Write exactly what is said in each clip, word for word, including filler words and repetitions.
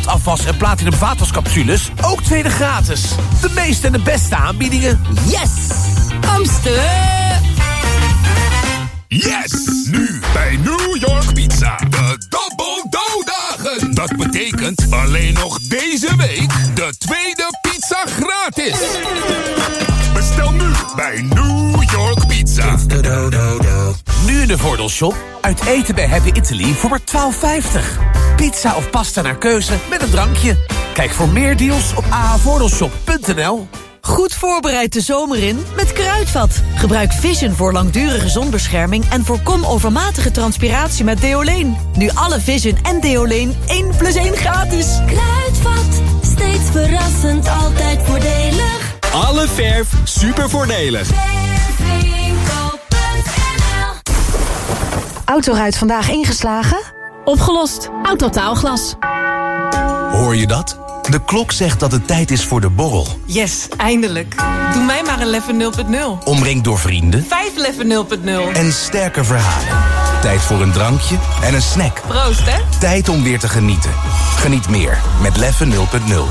koolstofafwas en platinum vaatwascapsules ook tweede gratis. De meeste en de beste aanbiedingen. Yes! Amsterdam! Yes! Nu bij New York Pizza. De Double Dough Dagen. Dat betekent alleen nog deze week de tweede pizza gratis. Bestel nu bij New York Pizza. Nu in de Voordeelshop. Uit eten bij Happy Italy voor maar twaalf vijftig. Pizza of pasta naar keuze met een drankje. Kijk voor meer deals op a h voordeelshop punt n l. Goed voorbereid de zomer in met Kruidvat. Gebruik Vision voor langdurige zonbescherming en voorkom overmatige transpiratie met Deoleen. Nu alle Vision en Deoleen één plus één gratis. Kruidvat, steeds verrassend, altijd voordelig. Alle verf super voordelig. Verfwinkel punt n l. Autoruit vandaag ingeslagen? Opgelost. Autotaalglas. Hoor je dat? De klok zegt dat het tijd is voor de borrel. Yes, eindelijk. Doe mij maar een Leffe nul punt nul. Omringd door vrienden. Vijf Leffe nul punt nul. En sterke verhalen. Tijd voor een drankje en een snack. Proost, hè? Tijd om weer te genieten. Geniet meer met Leffe nul punt nul.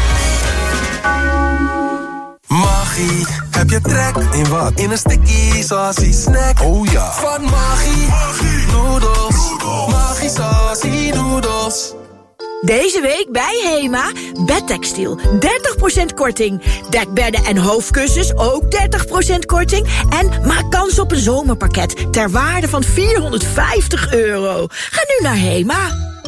Maggie, heb je trek? In wat? In een sticky saucy snack. Oh ja. Van Maggie, Maggie. Noodles. Maggie saucy noodles. Deze week bij Hema, bedtextiel, dertig procent korting. Dekbedden en hoofdkussens, ook dertig procent korting. En maak kans op een zomerpakket ter waarde van vierhonderdvijftig euro. Ga nu naar Hema.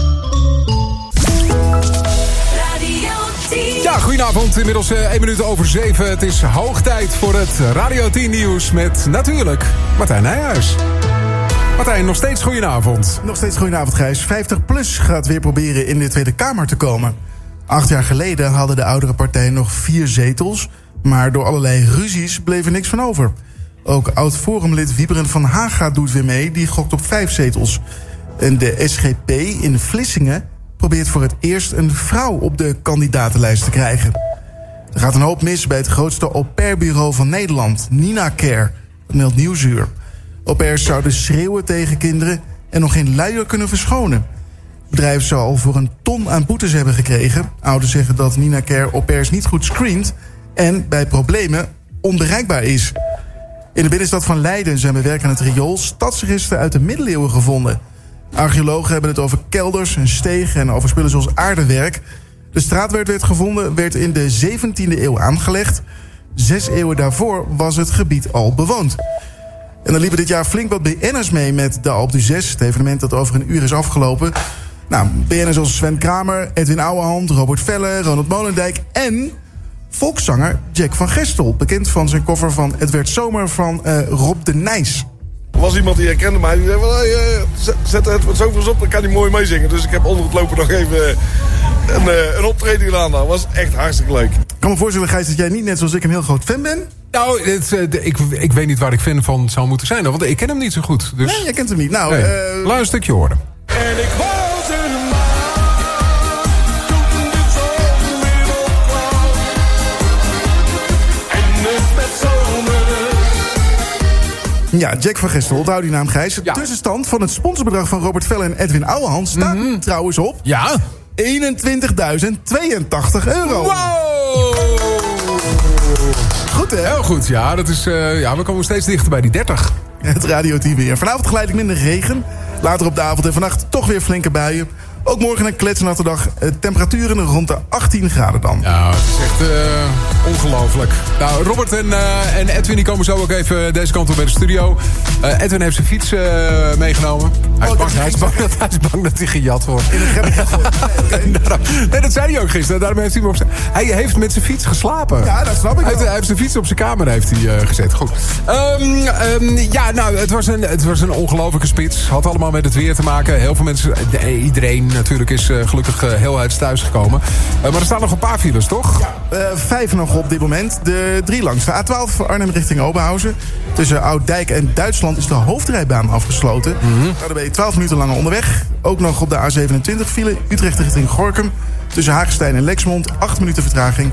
Ja, goedenavond. Inmiddels uh, één minuut over zeven. Het is hoog tijd voor het Radio tien nieuws met natuurlijk Martijn Nijhuis. Martijn, nog steeds goedenavond. Nog steeds goedenavond, Gijs. vijftig plus gaat weer proberen in de Tweede Kamer te komen. Acht jaar geleden hadden de oudere partijen nog vier zetels, maar door allerlei ruzies bleef er niks van over. Ook oud-forumlid Wieberen van Haga doet weer mee, die gokt op vijf zetels. En de S G P in Vlissingen probeert voor het eerst een vrouw op de kandidatenlijst te krijgen. Er gaat een hoop mis bij het grootste au-pair-bureau van Nederland, Nina Care, meldt Nieuwsuur. Au-pairs zouden schreeuwen tegen kinderen en nog geen luier kunnen verschonen. Het bedrijf zou al voor een ton aan boetes hebben gekregen. Ouders zeggen dat Nina Care au-pairs niet goed screent en bij problemen onbereikbaar is. In de binnenstad van Leiden zijn bij werk aan het riool stadsresten uit de middeleeuwen gevonden. Archeologen hebben het over kelders en stegen en over spullen zoals aardewerk. De straat waar het werd gevonden werd in de zeventiende eeuw aangelegd. Zes eeuwen daarvoor was het gebied al bewoond. En dan liepen dit jaar flink wat B N'ers mee met de Alpe d'Huez, het evenement dat over een uur is afgelopen. Nou, B N'ers als Sven Kramer, Edwin Ouwehand, Robert Velle, Ronald Molendijk en volkszanger Jack van Gestel. Bekend van zijn cover van Het werd zomer van uh, Rob de Nijs. Er was iemand die herkende mij. Die zei van, hey, uh, zet het wat zoveel op, dan kan hij mooi meezingen. Dus ik heb onder het lopen nog even een, uh, een optreden gedaan. Dat was echt hartstikke leuk. Ik kan me voorstellen, Gijs, dat jij niet net zoals ik een heel groot fan bent. Nou, het, uh, de, ik, ik weet niet waar ik fan van zou moeten zijn. Want ik ken hem niet zo goed. Dus... Nee, jij kent hem niet. Nou, nee. uh... Laat een stukje horen. En ik was een Ja, Jack van Gestel, onthoud die naam, Gijs. De ja. tussenstand van het sponsorbedrag van Robert Velle en Edwin Ouwehand staat mm-hmm. trouwens op... Ja? eenentwintigduizend tweeëntachtig euro. Wow! Goed, hè? Heel goed, ja. Dat is, uh, ja we komen steeds dichter bij die dertig. Het Radio tien weer. Vanavond geleidelijk minder regen. Later op de avond en vannacht toch weer flinke buien. Ook morgen een kletsnatte dag. Temperaturen rond de achttien graden dan. Ja, het is echt uh, ongelooflijk. Nou, Robert en, uh, en Edwin die komen zo ook even deze kant op bij de studio. Uh, Edwin heeft zijn fiets uh, meegenomen. Hij is, oh, bang, hij, is bang dat, hij is bang dat hij gejat wordt. In een greppig gegooid. Nee, okay. Nee, dat zei hij ook gisteren. Daarom heeft hij, hem op zijn, hij heeft met zijn fiets geslapen. Ja, dat snap ik hij wel. heeft, hij heeft zijn fiets op zijn kamer heeft hij, uh, gezet. Goed. Um, um, ja, nou, het was een, het was een ongelofelijke spits. Had allemaal met het weer te maken. Heel veel mensen, iedereen natuurlijk is uh, gelukkig uh, heel uit thuis gekomen. Uh, maar er staan nog een paar files, toch? Ja, uh, vijf nog op dit moment. De drie langste. A twaalf Arnhem richting Oberhausen. Tussen Oud-Dijk en Duitsland is de hoofdrijbaan afgesloten. Mm-hmm. Nou, dan ben je twaalf minuten langer onderweg. Ook nog op de A zevenentwintig file Utrecht richting Gorinchem. Tussen Hagestein en Lexmond, acht minuten vertraging.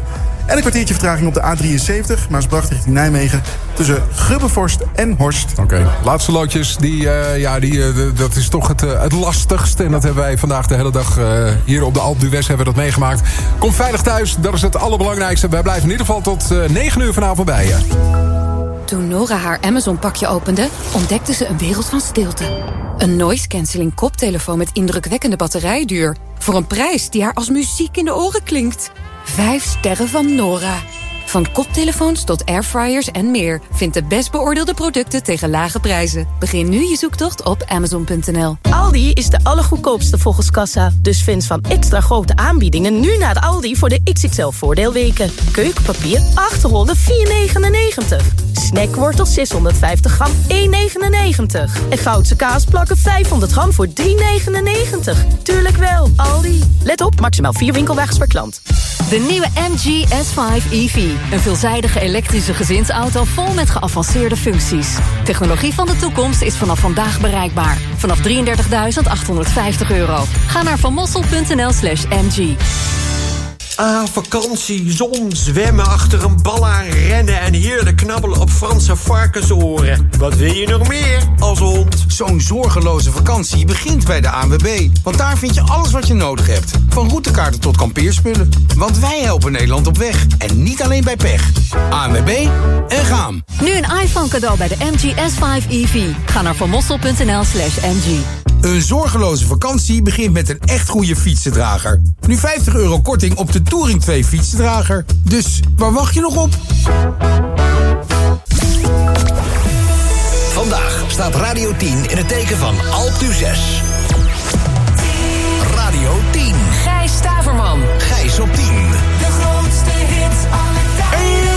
En een kwartiertje vertraging op de A drieënzeventig, Maasbracht richting Nijmegen, tussen Grubbevorst en Horst. Oké, okay. Laatste loodjes, die, uh, ja, die, uh, dat is toch het, uh, het lastigst. En dat hebben wij vandaag de hele dag uh, hier op de Alpe d'Huez hebben we dat meegemaakt. Kom veilig thuis, dat is het allerbelangrijkste. Wij blijven in ieder geval tot uh, negen uur vanavond bij je. Toen Nora haar Amazon-pakje opende, ontdekte ze een wereld van stilte. Een noise-cancelling koptelefoon met indrukwekkende batterijduur. Voor een prijs die haar als muziek in de oren klinkt. Vijf sterren van Nora. Van koptelefoons tot airfryers en meer. Vind de best beoordeelde producten tegen lage prijzen. Begin nu je zoektocht op amazon punt n l. Aldi is de allergoedkoopste volgens kassa. Dus fans van extra grote aanbiedingen nu naar de Aldi voor de X X L-voordeelweken. Keukenpapier achthonderdvier negenennegentig. Snackwortel zeshonderdvijftig gram één negenennegentig. En Goudse kaasplakken vijfhonderd gram voor drie negenennegentig. Tuurlijk wel, Aldi. Let op, maximaal vier winkelwagens per klant. De nieuwe M G S vijf E V. Een veelzijdige elektrische gezinsauto vol met geavanceerde functies. Technologie van de toekomst is vanaf vandaag bereikbaar. Vanaf drieëndertigduizend achthonderdvijftig euro. Ga naar vanmossel punt n l slash m g. Ah, vakantie, zon, zwemmen, achter een bal aan rennen... en heerlijk knabbelen op Franse varkensoren. Wat wil je nog meer als hond? Zo'n zorgeloze vakantie begint bij de A N W B. Want daar vind je alles wat je nodig hebt. Van routekaarten tot kampeerspullen. Want wij helpen Nederland op weg. En niet alleen bij pech. A N W B en gaan. Nu een iPhone cadeau bij de M G S vijf E V. Ga naar vanmossel punt n l slash m g. Een zorgeloze vakantie begint met een echt goede fietsendrager. Nu vijftig euro korting op de Touring twee fietsendrager. Dus waar wacht je nog op? Vandaag staat Radio tien in het teken van Alpe d'Huez. Radio tien. Gijs Staverman. Gijs op tien. De grootste hits aller tijden.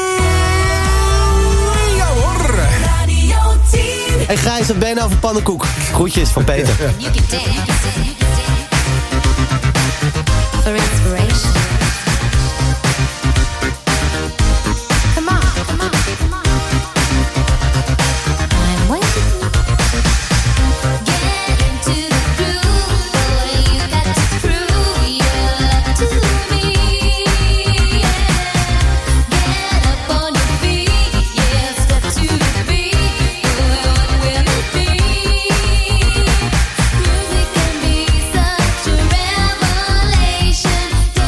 Ja hoor. Radio tien. Hey Gijs, wat ben je nou voor pannenkoek? Groetjes van Peter. You can dance. For inspiration. Come on, come on, come on. I'm waiting. Get into the groove, boy. You got to prove your love to me. Yeah. Get up on your feet, yeah. Step to the beat, boy. What will it be? Music can be such a revelation.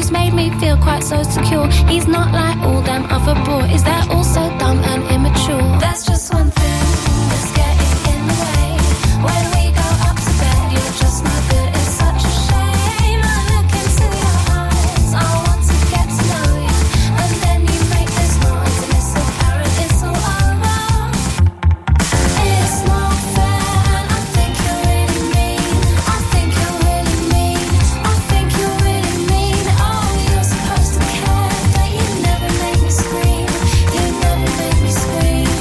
just made me feel quite so secure. He's not like all them other boys, they're all so dumb and immature. There's just one thing that's getting in the way. When we go up to bed, you're just no good. It's such a shame. I look into your eyes, I want to get to know you, and then you make this noise and it's apparent it's all over. It's not fair, and I think you're really mean. I think you're really mean. I think you're really mean. Oh, you're supposed to care, but you never make me scream. You never make me scream.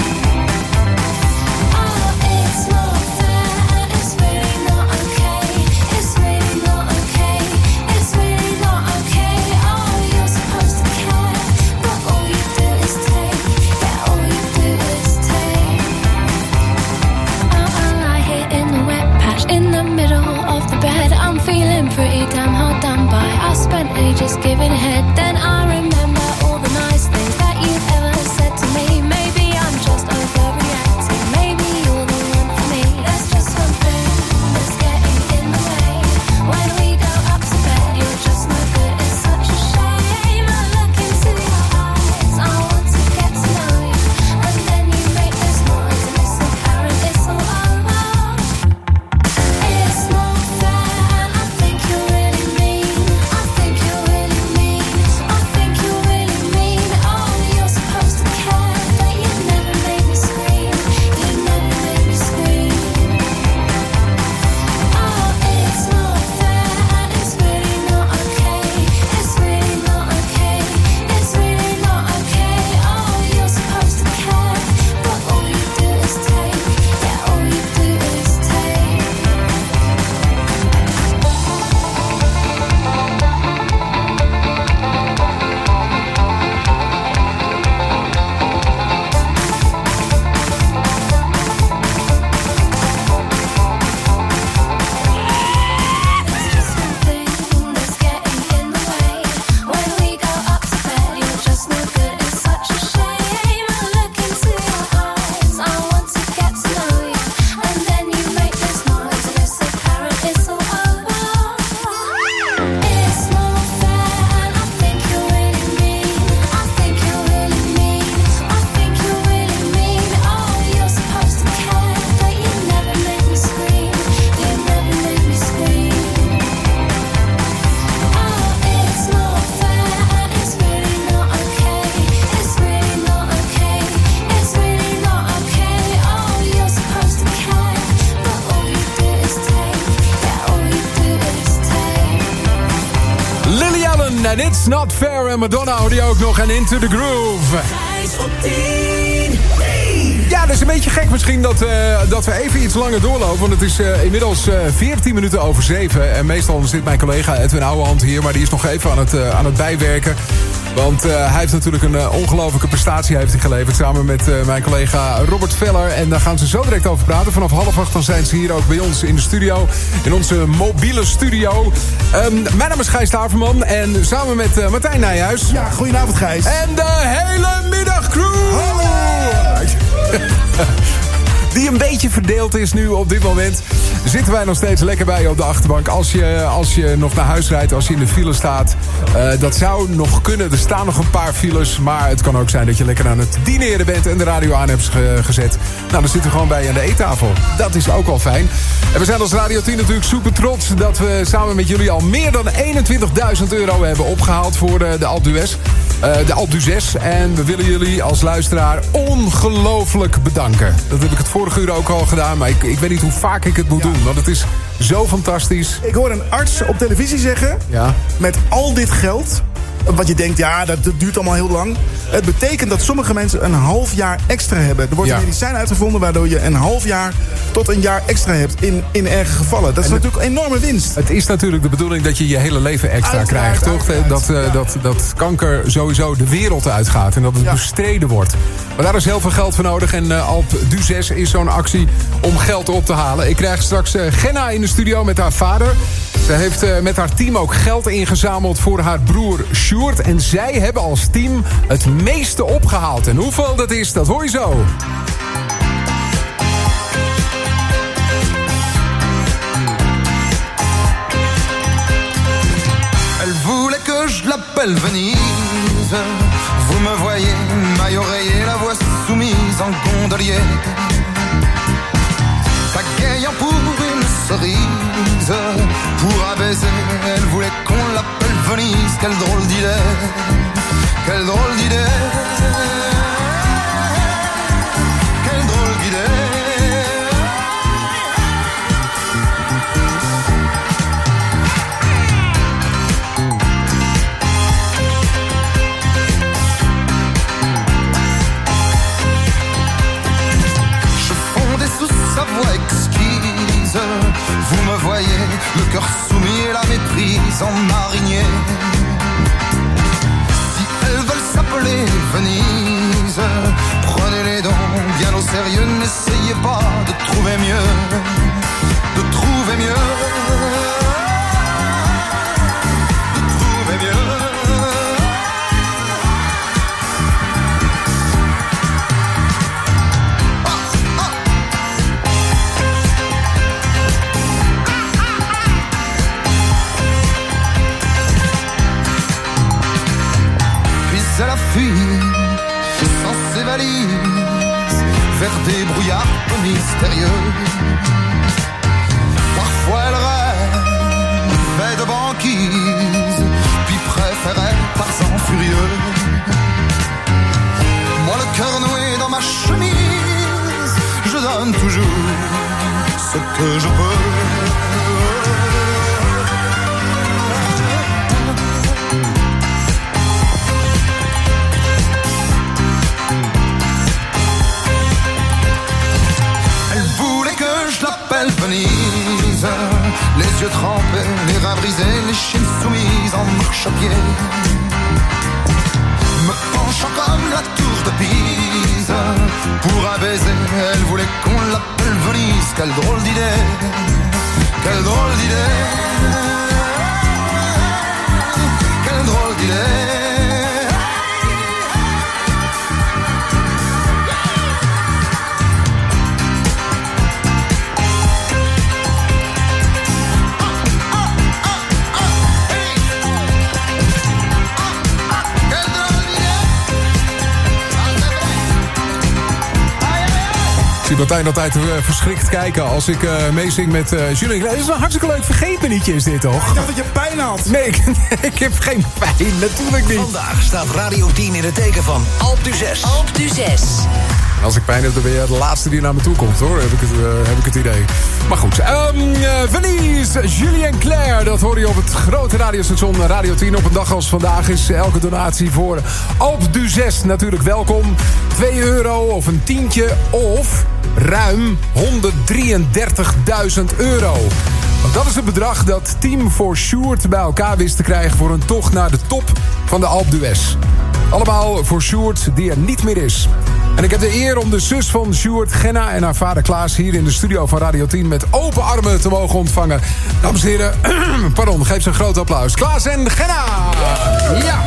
Oh, it's not fair, and it's really not okay. It's really not okay. It's really not okay. Oh, you're supposed to care, but all you do is take. Yeah, all you do is take. Oh, I lie here in the wet patch in the middle of the bed. I'm feeling pretty damn hard done by. I spent ages giving head, then I remember all the nice things that you've ever said to me. Maybe I'm just overreacting. Maybe you're the one for me. There's just one thing that's getting in the way. When we go up to bed, you're just no good. It's such a shame. I look into your eyes, I want to get to know you, and then you make this noise and it's apparent it's all over. It's not fair, and I think you're really mean. I think you're really mean. I think you're really mean. Oh, you're supposed to care, but you never make me scream. You never make me scream. Oh, it's not fair, and it's really not okay. It's really not okay. It's really not okay. Oh, you're supposed to care, but all you do is take. Yeah, all you do is take. That's getting in the way. When we go up to bed, you're just no good. It's such a shame. I look into your eyes, I want to get to know you, and then you make this noise and it's apparent it's all over. It's not fair, and I think you're really mean. I think you're really mean. I think you're really mean. Oh, you're supposed to care, but you never make me scream. You never make me scream. Oh, it's not fair, and it's really not okay. It's really not okay. It's really not okay. Oh, you're supposed to care, but all you do is take. Yeah, all you do is take. Lily Allen en It's Not Fair. En Madonna hoorde je ook nog en Into the Groove. Ja, dat is een beetje gek misschien dat, uh, dat we even iets langer doorlopen. Want het is uh, inmiddels uh, veertien minuten over zeven. En meestal zit mijn collega Edwin Ouwehand hier. Maar die is nog even aan het, uh, aan het bijwerken. Want uh, hij heeft natuurlijk een uh, ongelofelijke prestatie heeft hij geleverd. Samen met uh, mijn collega Robert Veller. En daar gaan ze zo direct over praten. Vanaf half acht dan zijn ze hier ook bij ons in de studio. In onze mobiele studio. Um, mijn naam is Gijs Staverman. En samen met uh, Martijn Nijhuis. Ja, goedenavond Gijs. En de hele middagcrew. Hallo. Die een beetje verdeeld is nu op dit moment. Zitten wij nog steeds lekker bij je op de achterbank. Als je, als je nog naar huis rijdt, als je in de file staat. Uh, dat zou nog kunnen. Er staan nog een paar files. Maar het kan ook zijn dat je lekker aan het dineren bent en de radio aan hebt ge- gezet. Nou, dan zitten we gewoon bij je aan de eettafel. Dat is ook wel fijn. En we zijn als Radio tien natuurlijk super trots dat we samen met jullie al meer dan eenentwintigduizend euro hebben opgehaald voor de, de Alpe d'Huez. Uh, de Alpe d'Huez. En we willen jullie als luisteraar ongelooflijk bedanken. Dat heb ik het vorige uur ook al gedaan. Maar ik, ik weet niet hoe vaak ik het moet ja. doen. Want het is zo fantastisch. Ik hoor een arts op televisie zeggen. Ja. Met al dit geld. Want je denkt, ja, dat, dat duurt allemaal heel lang. Het betekent dat sommige mensen een half jaar extra hebben. Er wordt ja. een medicijn uitgevonden waardoor je een half jaar tot een jaar extra hebt in, in erge gevallen. Dat is en natuurlijk een enorme winst. Het is natuurlijk de bedoeling dat je je hele leven extra uiteraard, krijgt, toch? Uiteraard, dat, uh, ja. dat, dat kanker sowieso de wereld uitgaat en dat het ja. bestreden wordt. Maar daar is heel veel geld voor nodig. En uh, Alpe d'Huez is zo'n actie om geld op te halen. Ik krijg straks uh, Genna in de studio met haar vader. Ze heeft uh, met haar team ook geld ingezameld voor haar broer Sjoerd. En zij hebben als team het meeste opgehaald. En hoeveel dat is, dat hoor je zo. Elle voulait que je l'appelle Venise. Vous me voyez, maille oreiller, la voix soumise en gondolier. Pagayant pour une cerise, pour un baiser, elle voulait qu'on l'appelle Venise. Quelle drôle d'idée, quelle drôle d'idée, quelle drôle d'idée. Sa voix exquise, vous me voyez, le cœur soumis et la méprise en marinier. Si elles veulent s'appeler Venise, prenez-les donc bien au sérieux, n'essayez pas de trouver mieux, de trouver mieux, de trouver mieux. Elle a fui sans ses valises vers des brouillards peu mystérieux. Parfois elle rêvait de banquise, puis préférait Tarzan furieux. Moi le cœur noué dans ma chemise, je donne toujours ce que je peux. Venise, les yeux trempés, les reins brisés, les chines soumises en marche à pied. Me penchant comme la tour de Pise, pour un baiser, elle voulait qu'on l'appelle Venise. Quelle drôle d'idée, quelle drôle d'idée, quelle drôle d'idée. Ik zie Martijn altijd uh, verschrikt kijken als ik uh, meezing met uh, Julien. Het is een hartstikke leuk vergeetmenietje is dit, toch? Ik dacht dat je pijn had. Nee, ik, ik heb geen pijn. Natuurlijk niet. Vandaag staat Radio tien in het teken van Alpe d'Huez. Alpe d'Huez. Als ik pijn heb, dan ben je de laatste die naar me toe komt, hoor. Heb ik het, uh, heb ik het idee. Maar goed. Um, uh, Venise, Julien Clerc. Dat hoor je op het grote radiostation Radio tien. Op een dag als vandaag is elke donatie voor Alpe d'Huez natuurlijk welkom. twee euro of een tientje of ruim honderddrieëndertigduizend euro. Want dat is het bedrag dat Team for Sjoerd bij elkaar wist te krijgen voor een tocht naar de top van de Alpe d'Huez. Allemaal voor Sjoerd die er niet meer is. En ik heb de eer om de zus van Sjoerd, Genna, en haar vader Klaas hier in de studio van Radio tien met open armen te mogen ontvangen. Dames en heren, pardon, geef ze een groot applaus. Klaas en Genna! Ja!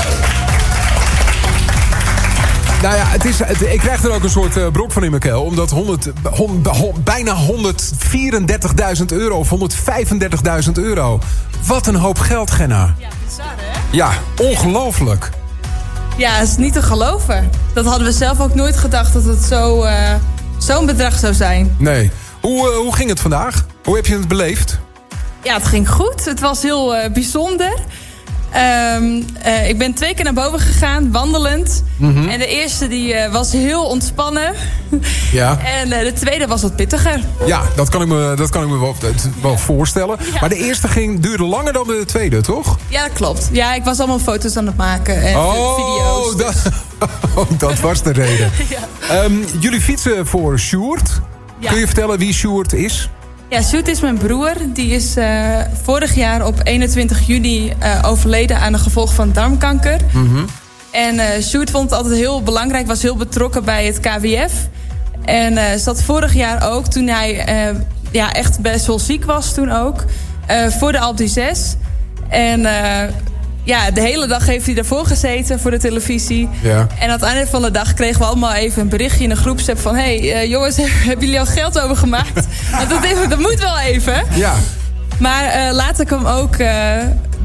Nou ja, het is, het, ik krijg er ook een soort uh, brok van in mijn keel. Omdat honderd, hon, hon, bijna honderdvierendertigduizend euro of honderdvijfendertigduizend euro. Wat een hoop geld, Genna. Ja, bizar, hè? Ja, ongelooflijk. Ja, het is niet te geloven. Dat hadden we zelf ook nooit gedacht dat het zo, uh, zo'n bedrag zou zijn. Nee. Hoe, uh, hoe ging het vandaag? Hoe heb je het beleefd? Ja, het ging goed. Het was heel uh, bijzonder. Um, uh, ik ben twee keer naar boven gegaan, wandelend. Mm-hmm. En de eerste die uh, was heel ontspannen. Ja. En uh, de tweede was wat pittiger. Ja, dat kan ik me, dat kan ik me wel, wel voorstellen. Ja. Maar de eerste ging, duurde langer dan de tweede, toch? Ja, dat klopt. Ja, ik was allemaal foto's aan het maken en oh, video's. Dus. Dat, oh, dat was de reden. Ja. Um, jullie fietsen voor Sjoerd. Ja. Kun je vertellen wie Sjoerd is? Ja, Sjoerd is mijn broer. Die is uh, vorig jaar op eenentwintig juni uh, overleden aan de gevolgen van darmkanker. Mm-hmm. En uh, Sjoerd vond het altijd heel belangrijk, was heel betrokken bij het K W F. En uh, zat vorig jaar ook, toen hij uh, ja, echt best wel ziek was toen ook, uh, voor de Alpe d'Huez. En uh, ja, de hele dag heeft hij ervoor gezeten voor de televisie. Ja. En aan het einde van de dag kregen we allemaal even een berichtje in de groepsapp van... hé, hey, uh, jongens, hebben jullie al geld overgemaakt? Want dat, even, dat moet wel even. Ja. Maar uh, later kwam ook uh,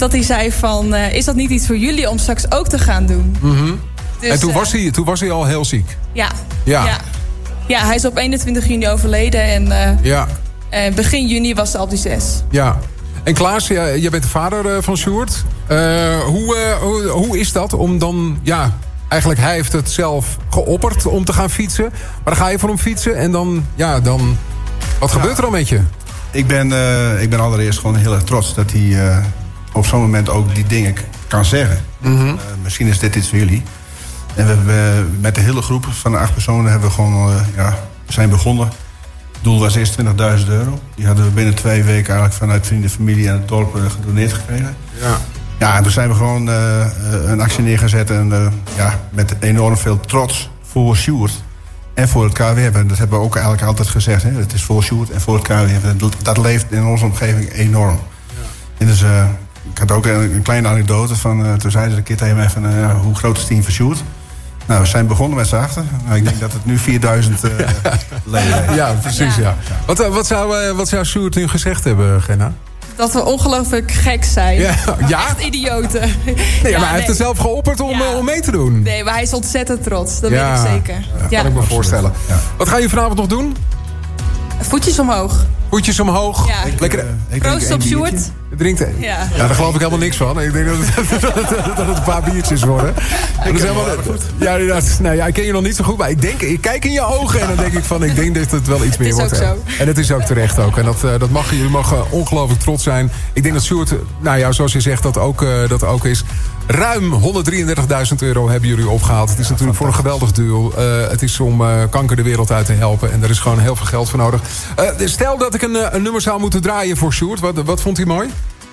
dat hij zei van... Uh, is dat niet iets voor jullie om straks ook te gaan doen? Mm-hmm. Dus, en toen, uh, was hij, toen was hij al heel ziek? Ja. Ja. Ja, ja hij is op eenentwintig juni overleden. En uh, ja. uh, begin juni was het abduces. Ja. En Klaas, jij, jij bent de vader uh, van Sjoerd. Uh, hoe, uh, hoe, hoe is dat om dan... ja, eigenlijk hij heeft het zelf geopperd om te gaan fietsen. Maar dan ga je voor hem fietsen en dan... ja, dan wat ja. gebeurt er dan met je? Ik ben, uh, ik ben allereerst gewoon heel erg trots dat hij uh, op zo'n moment ook die dingen kan zeggen. Mm-hmm. Uh, misschien is dit iets voor jullie. En we hebben uh, met de hele groep van de acht personen hebben we gewoon, uh, ja, we zijn begonnen. Het doel was eerst twintigduizend euro. Die hadden we binnen twee weken eigenlijk vanuit vrienden, familie en het dorp uh, gedoneerd gekregen. Ja. Ja, en toen zijn we gewoon uh, een actie neergezet en uh, ja, met enorm veel trots voor Sjoerd. En voor het K W F. En dat hebben we ook eigenlijk altijd gezegd. Hè? Het is voor Sjoerd en voor het K W F. Dat, dat leeft in onze omgeving enorm. Ja. En dus, uh, ik had ook een, een kleine anekdote. Van, uh, toen zeiden ze een keer tegen mij van... Uh, hoe groot is het team voor Sjoerd? Nou, we zijn begonnen met z'n achter. Nou, ik denk dat het nu vierduizend uh, leden heeft. Ja, precies. Ja. Ja. Wat, uh, wat, zou, uh, wat zou Sjoerd nu gezegd hebben, Genna? Dat we ongelooflijk gek zijn. Ja? Ja? Echt idioten. Nee, ja, maar hij nee. heeft het zelf geopperd om, ja. uh, om mee te doen. Nee, maar hij is ontzettend trots. Dat ja. weet ik zeker. Ja, ja. Kan ik me voorstellen. Ja. Wat ga je vanavond nog doen? Voetjes omhoog. Voetjes omhoog. Ja. Lekker. Proost op Sjoerd. Drinkt. Ja. ja, daar geloof ik helemaal niks van. Ik denk dat het, dat het, dat het een paar biertjes worden. Dat is helemaal goed. Ja, inderdaad. Nou ja, ik ken je nog niet zo goed, maar ik denk, ik kijk in je ogen en dan denk ik van, ik denk dat het wel iets meer wordt. Het is ook zo. En het is ook terecht ook. En dat, dat mag, jullie mogen ongelooflijk trots zijn. Ik denk dat Sjoerd, nou ja, zoals je zegt, dat ook, uh, dat ook is. Ruim honderddrieëndertigduizend euro hebben jullie opgehaald. Het is ja, natuurlijk voor een geweldig doel. Uh, het is om uh, kanker de wereld uit te helpen. En er is gewoon heel veel geld voor nodig. Uh, stel dat ik een, een nummer zou moeten draaien voor Sjoerd. Wat, wat vond hij mooi?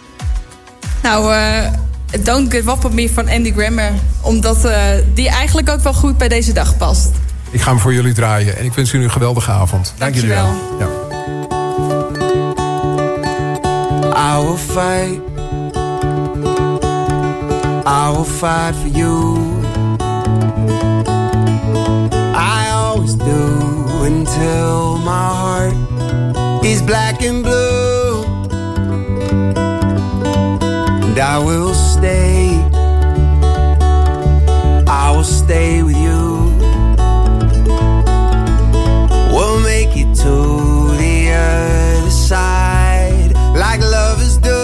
Nou, uh, Don't Give Up On Me van Andy Grammer. Omdat uh, die eigenlijk ook wel goed bij deze dag past. Ik ga hem voor jullie draaien. En ik wens jullie een geweldige avond. Dank jullie wel. Ja. I will fight. I will fight for you. I always do until my heart is black and blue. And I will stay. I will stay with you. We'll make it to the other side like lovers do.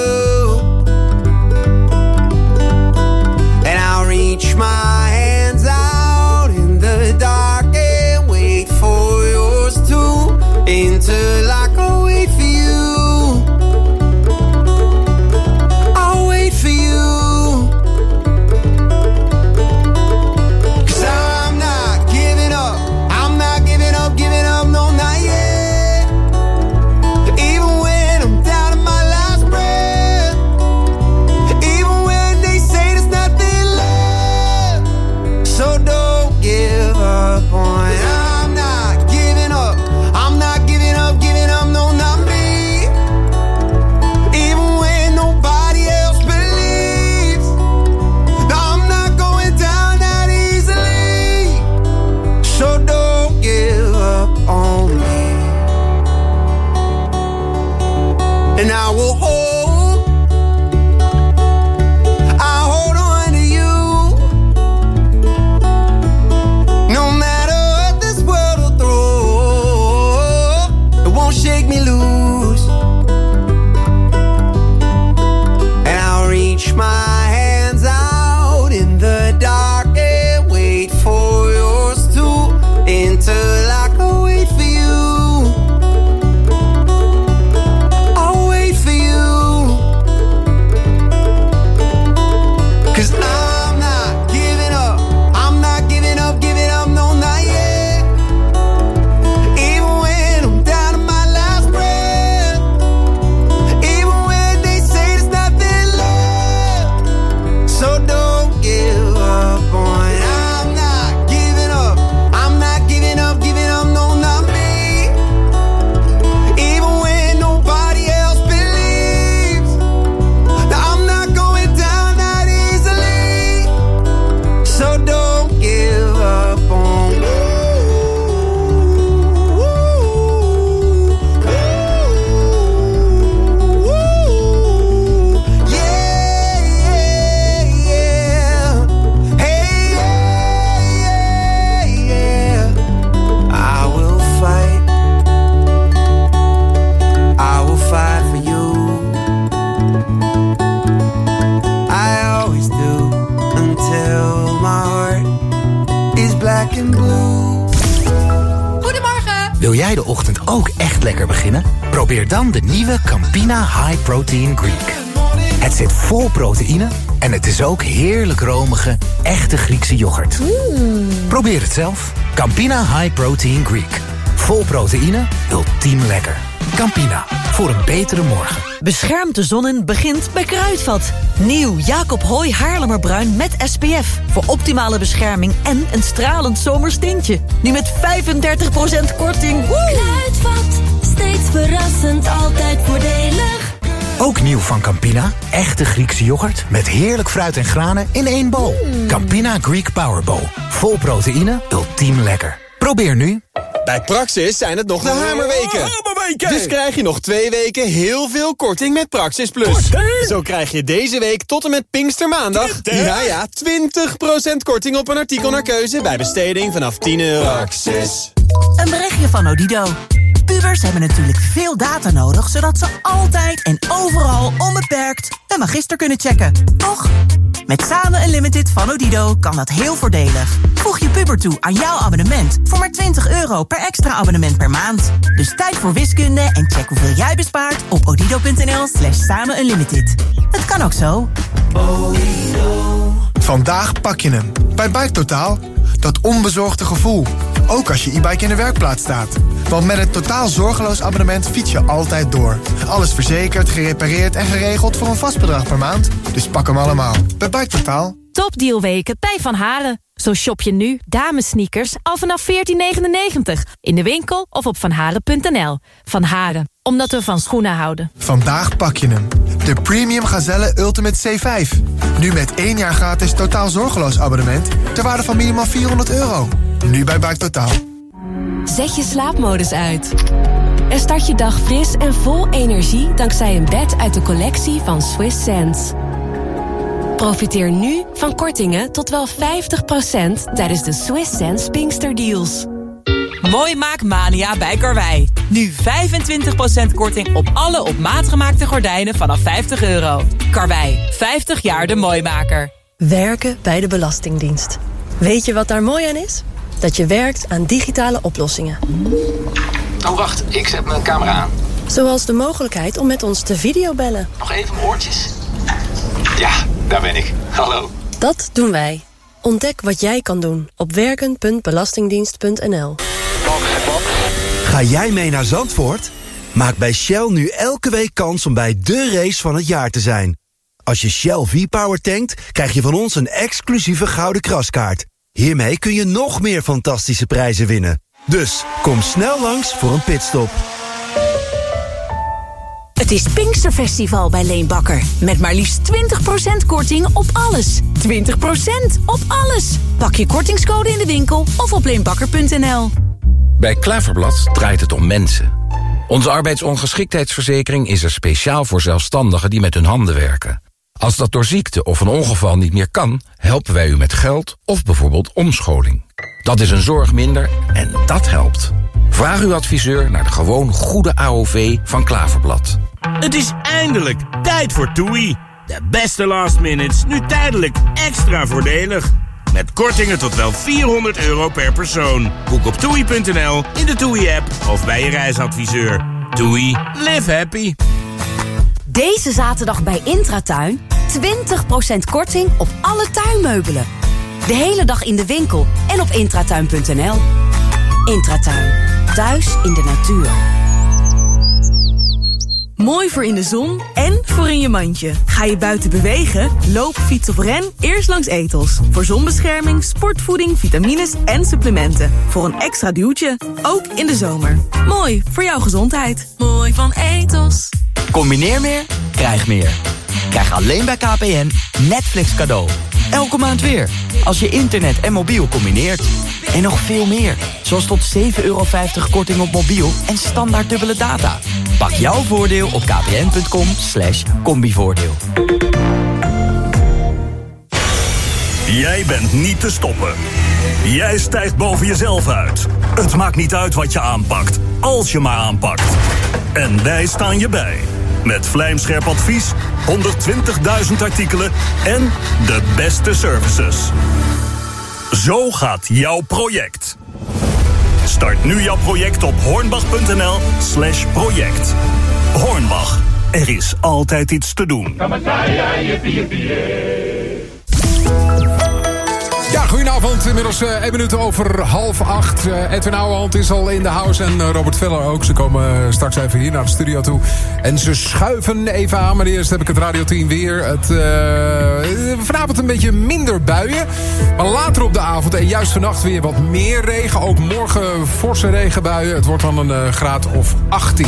Reach my hands out in the dark and wait for yours to until I can wait for you. I'll wait for you. 'Cause I'm not giving up. I'm not giving up, giving up, no, not yet. Even when I'm down to my last breath. Even when they say there's nothing left. So don't give up on. I'm not giving up. I'm not giving up, giving up. black and blue. Goedemorgen. Wil jij de ochtend ook echt lekker beginnen? Probeer dan de nieuwe Campina High Protein Greek. Het zit vol proteïne en het is ook heerlijk romige, echte Griekse yoghurt. Mm. Probeer het zelf. Campina High Protein Greek. Vol proteïne, ultiem lekker. Campina, voor een betere morgen. Beschermt de zon in begint bij Kruidvat. Nieuw Jacob Hooy Haarlemmerbruin met S P F. Voor optimale bescherming en een stralend zomers tintje. Nu met vijfendertig procent korting. Woe! Kruidvat, steeds verrassend, altijd voordelig. Ook nieuw van Campina. Echte Griekse yoghurt met heerlijk fruit en granen in één bol. Mm. Campina Greek Power Bowl. Vol proteïne, ultiem lekker. Probeer nu. Bij Praxis zijn het nog de hamerweken. hamerweken. Dus krijg je nog twee weken heel veel korting met Praxis Plus. Korting? Zo krijg je deze week tot en met Pinkstermaandag... ja ja, twintig procent korting op een artikel naar keuze... bij besteding vanaf tien euro. Praxis. Een berichtje van Odido. Pubers hebben natuurlijk veel data nodig... zodat ze altijd en overal onbeperkt een magister kunnen checken. Toch? Met Samen Unlimited van Odido kan dat heel voordelig. Voeg je puber toe aan jouw abonnement... voor maar twintig euro per extra abonnement per maand. Dus tijd voor wiskunde en check hoeveel jij bespaart... op odido.nl slash samen unlimited. Het kan ook zo. Vandaag pak je hem. Bij Bike Totaal. Dat onbezorgde gevoel. Ook als je e-bike in de werkplaats staat. Want met het totaal zorgeloos abonnement fiets je altijd door. Alles verzekerd, gerepareerd en geregeld voor een vast bedrag per maand. Dus pak hem allemaal. Bij Bike Totaal. Topdealweken bij Van Haren. Zo shop je nu damesneakers al vanaf veertien negenennegentig. In de winkel of op vanharen punt n l. Van Haren, omdat we van schoenen houden. Vandaag pak je hem. De Premium Gazelle Ultimate C vijf. Nu met één jaar gratis totaal zorgeloos abonnement... ter waarde van minimaal vierhonderd euro. Nu bij Bike Totaal. Zet je slaapmodus uit. En start je dag fris en vol energie... dankzij een bed uit de collectie van Swiss Sense. Profiteer nu van kortingen tot wel vijftig procent... tijdens de Swiss Sense Pinkster Deals. Mooi Maak Mania bij Karwei. Nu vijfentwintig procent korting op alle op maat gemaakte gordijnen vanaf vijftig euro. Karwei, vijftig jaar de Mooimaker. Werken bij de Belastingdienst. Weet je wat daar mooi aan is? Dat je werkt aan digitale oplossingen. Oh, wacht. Ik zet mijn camera aan. Zoals de mogelijkheid om met ons te videobellen. Nog even mijn oortjes. Ja, daar ben ik. Hallo. Dat doen wij. Ontdek wat jij kan doen op werken punt belastingdienst punt n l. Ga jij mee naar Zandvoort? Maak bij Shell nu elke week kans om bij de race van het jaar te zijn. Als je Shell V-Power tankt, krijg je van ons een exclusieve gouden kraskaart. Hiermee kun je nog meer fantastische prijzen winnen. Dus kom snel langs voor een pitstop. Het is Pinksterfestival bij Leenbakker. Met maar liefst twintig procent korting op alles. twintig procent op alles. Pak je kortingscode in de winkel of op leenbakker punt n l. Bij Klaverblad draait het om mensen. Onze arbeidsongeschiktheidsverzekering is er speciaal voor zelfstandigen die met hun handen werken. Als dat door ziekte of een ongeval niet meer kan, helpen wij u met geld of bijvoorbeeld omscholing. Dat is een zorg minder en dat helpt. Vraag uw adviseur naar de gewoon goede A O V van Klaverblad. Het is eindelijk tijd voor TUI. De beste last minutes, nu tijdelijk extra voordelig. Met kortingen tot wel vierhonderd euro per persoon. Boek op toei punt n l, in de TUI-app of bij je reisadviseur. TUI, live happy. Deze zaterdag bij Intratuin twintig procent korting op alle tuinmeubelen. De hele dag in de winkel en op intratuin punt n l. Intratuin, thuis in de natuur. Mooi voor in de zon en voor in je mandje. Ga je buiten bewegen? Loop, fiets of ren eerst langs Ethos. Voor zonbescherming, sportvoeding, vitamines en supplementen. Voor een extra duwtje, ook in de zomer. Mooi voor jouw gezondheid. Mooi van Ethos. Combineer meer, krijg meer. Krijg alleen bij K P N Netflix cadeau. Elke maand weer, als je internet en mobiel combineert. En nog veel meer, zoals tot zeven euro vijftig korting op mobiel en standaard dubbele data. Pak jouw voordeel op kpn punt com slash combivoordeel. Jij bent niet te stoppen. Jij stijgt boven jezelf uit. Het maakt niet uit wat je aanpakt, als je maar aanpakt. En wij staan je bij. Met vlijmscherp advies, honderdtwintigduizend artikelen en de beste services. Zo gaat jouw project. Start nu jouw project op hornbach.nl slash project. Hornbach, er is altijd iets te doen. Ja, goedenavond. Inmiddels uh, één minuut over half acht. Uh, Edwin Ouwehand is al in de house en uh, Robert Veller ook. Ze komen straks even hier naar de studio toe. En ze schuiven even aan. Maar eerst heb ik het radioteam weer. Het, uh, vanavond een beetje minder buien. Maar later op de avond en juist vannacht weer wat meer regen. Ook morgen forse regenbuien. Het wordt dan een uh, graad of achttien.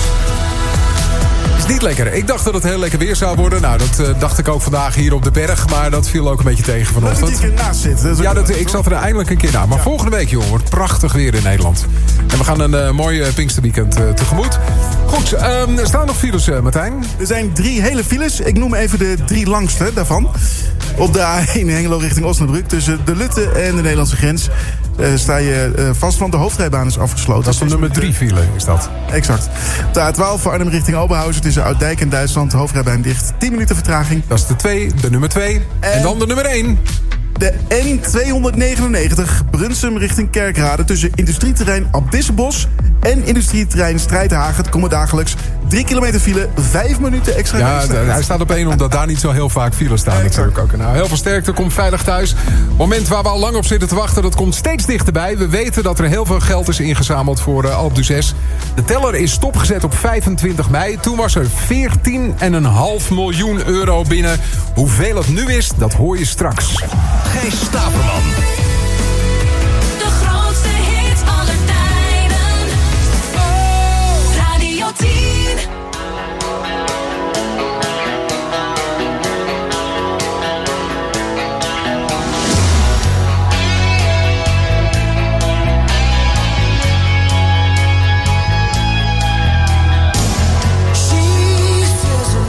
Niet lekker. Ik dacht dat het heel lekker weer zou worden. Nou, dat uh, dacht ik ook vandaag hier op de berg. Maar dat viel ook een beetje tegen vanochtend. Dat je een keer naast zit. Dat ja, dat, ik zat er eindelijk een keer na. Maar ja. Volgende week, jongen, wordt prachtig weer in Nederland. En we gaan een uh, mooi uh, Pinksterweekend uh, tegemoet. Goed, um, er staan nog files, uh, Martijn. Er zijn drie hele files. Ik noem even de drie langste daarvan. Op de A één Hengelo richting Osnabrück. Tussen de Lutte en de Nederlandse grens. Uh, sta je uh, vast, want de hoofdrijbaan is afgesloten. Dat is de nummer drie file, is dat? Exact. De A twaalf voor Arnhem richting Oberhausen. Tussen Ouddijk en Duitsland. De hoofdrijbaan dicht. tien minuten vertraging. Dat is de twee, de nummer twee. En, en dan de nummer één. De N tweehonderdnegenennegentig Brunsum richting Kerkrade. Tussen industrieterrein Abdissenbos en industrieterrein Strijdhagen. Het komen dagelijks drie kilometer file, vijf minuten extra. Ja, d- hij staat op één omdat daar niet zo heel vaak files staan. Ja, natuurlijk ook. Nou, heel veel sterkte, komt veilig thuis. Moment waar we al lang op zitten te wachten, dat komt steeds dichterbij. We weten dat er heel veel geld is ingezameld voor uh, Alpe d'Huez. De teller is stopgezet op vijfentwintig mei. Toen was er veertien komma vijf miljoen euro binnen. Hoeveel het nu is, dat hoor je straks. Gijs Staverman. De grootste hits aller tijden. Oh, Radio tien.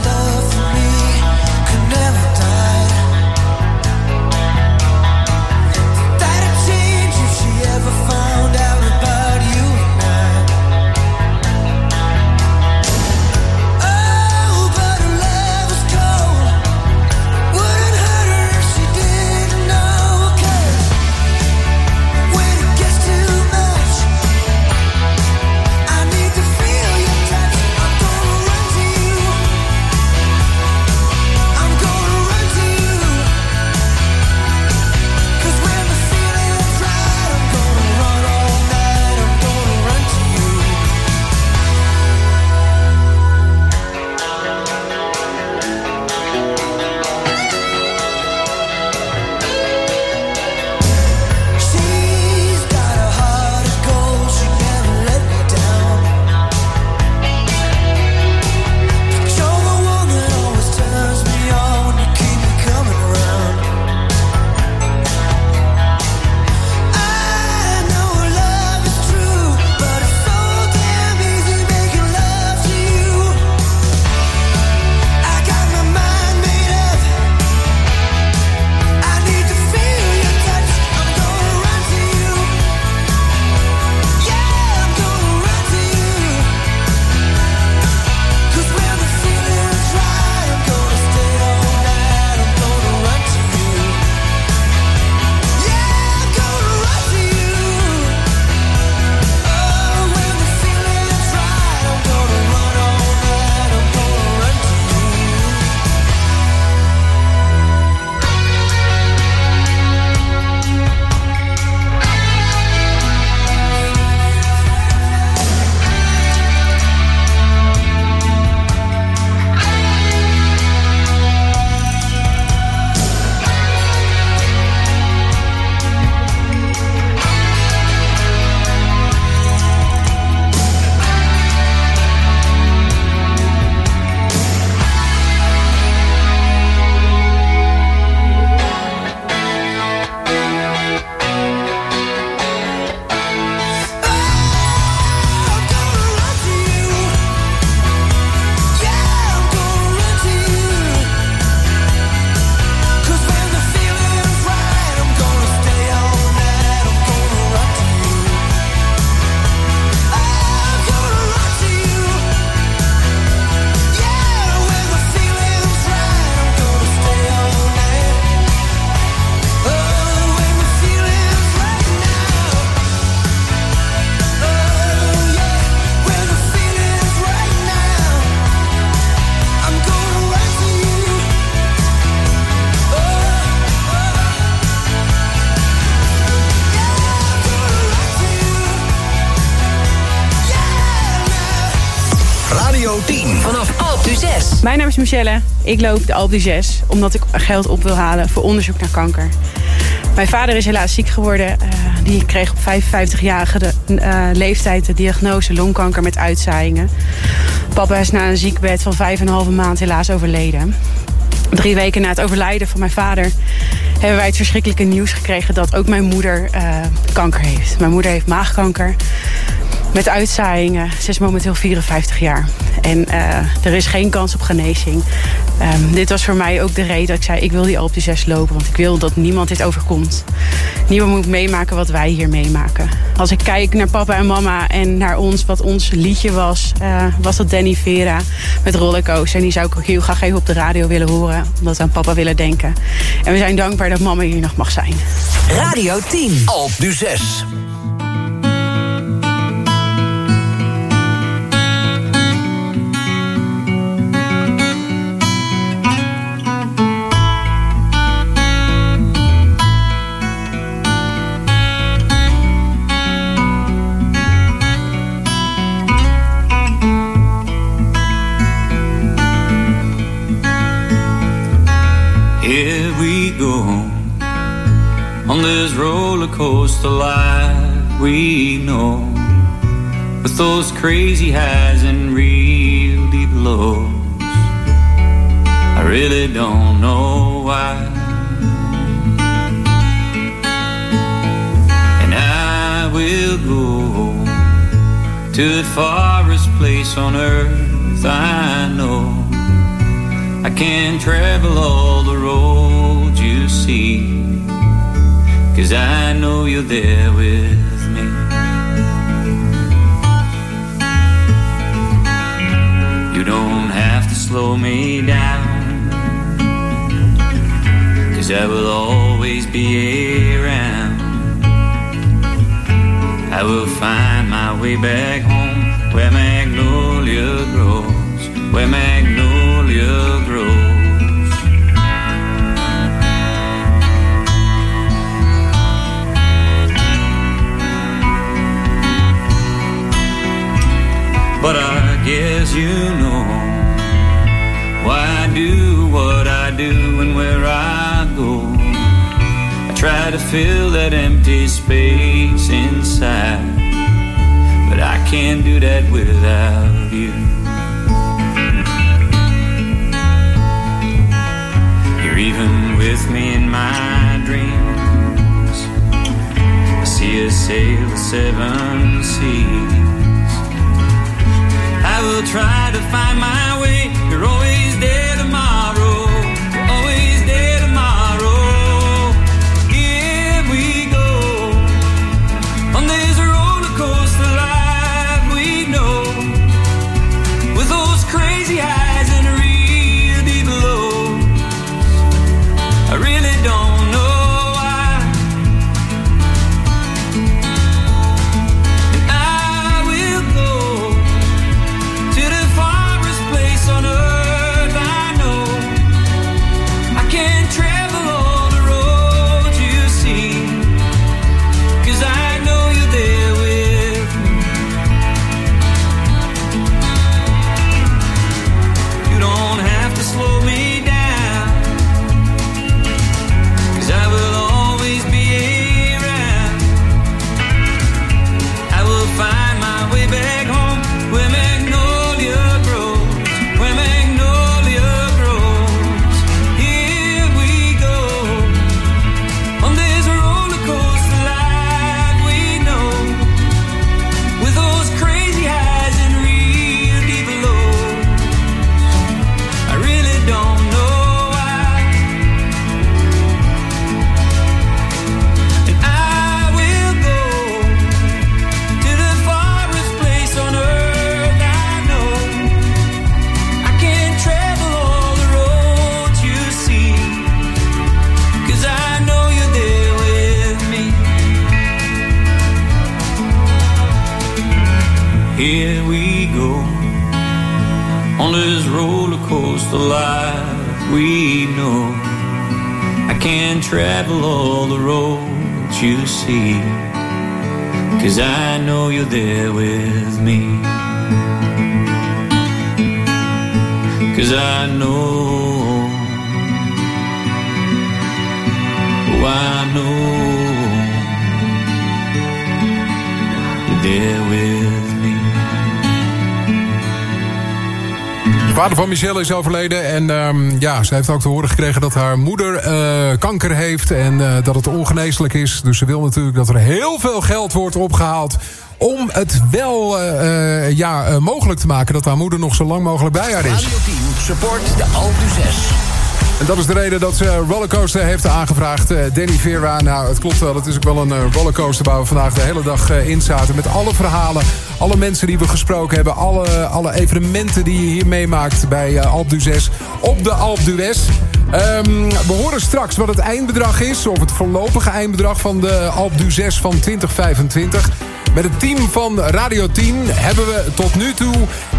Love for me could never die. tien. Vanaf Alpe d'Huez. Mijn naam is Michelle. Ik loop de Alpe d'Huez omdat ik geld op wil halen voor onderzoek naar kanker. Mijn vader is helaas ziek geworden. Uh, die kreeg op vijfenvijftigjarige de, uh, leeftijd de diagnose longkanker met uitzaaiingen. Papa is na een ziekbed van vijf en een halve maand helaas overleden. Drie weken na het overlijden van mijn vader hebben wij het verschrikkelijke nieuws gekregen dat ook mijn moeder uh, kanker heeft. Mijn moeder heeft maagkanker met uitzaaiingen. Ze is momenteel vierenvijftig jaar. En uh, er is geen kans op genezing. Um, dit was voor mij ook de reden dat ik zei, ik wil die Alpe d'Huez lopen. Want ik wil dat niemand dit overkomt. Niemand moet meemaken wat wij hier meemaken. Als ik kijk naar papa en mama en naar ons, wat ons liedje was, uh, was dat Danny Vera met Rollercoaster. En die zou ik ook heel graag even op de radio willen horen. Omdat we aan papa willen denken. En we zijn dankbaar dat mama hier nog mag zijn. Radio tien. Alpe d'Huez. Here we go on this roller coaster life we know, with those crazy highs and real deep lows. I really don't know why, and I will go to the farthest place on earth I know. I can't travel all the roads you see, 'cause I know you're there with me. You don't have to slow me down, 'cause I will always be around. I will find my way back home, where magnolia grows, where magnolia grows. But I guess you know why I do what I do and where I go. I try to fill that empty space inside, but I can't do that without you. You're even with me in my dreams. I see us sail the seven seas. I will try to find my way. You're always there tomorrow. You're always there tomorrow. Here we go on this roller coaster life we know, with those crazy highs and real deep lows. I really don't know why, and I will go to the farthest place on earth I know. I can't travel all the roads you see, 'cause I know you're there with me. You don't have to slow me down, 'cause I will always be around. I will find my way back home, where magnolia grows, where magnolia grows. Here we go on this roller coaster life we know, with those crazy highs and real deep lows. I really don't know why, and I will go to the farthest place on earth I know. I can't travel all the roads you see, 'cause I know you're there with me. Here we go on this roller coaster life we know. I can't travel all the roads you see, 'cause I know you're there with me. 'Cause I know, oh I know, you're there with me. De vader van Michelle is overleden en um, ja, ze heeft ook te horen gekregen dat haar moeder uh, kanker heeft en uh, dat het ongeneeslijk is. Dus ze wil natuurlijk dat er heel veel geld wordt opgehaald om het wel uh, uh, ja, uh, mogelijk te maken dat haar moeder nog zo lang mogelijk bij haar is. Radio tien support de Alpe zes. En dat is de reden dat ze rollercoaster heeft aangevraagd. Uh, Danny Vera, nou het klopt wel, het is ook wel een uh, rollercoaster waar we vandaag de hele dag uh, in zaten. Met alle verhalen, alle mensen die we gesproken hebben, alle, alle evenementen die je hier meemaakt bij uh, Alpe d'Huez op de Alpe d'Huez. Um, we horen straks wat het eindbedrag is, of het voorlopige eindbedrag van de Alpe d'Huez van twintig vijfentwintig. Met het team van Radio tien hebben we tot nu toe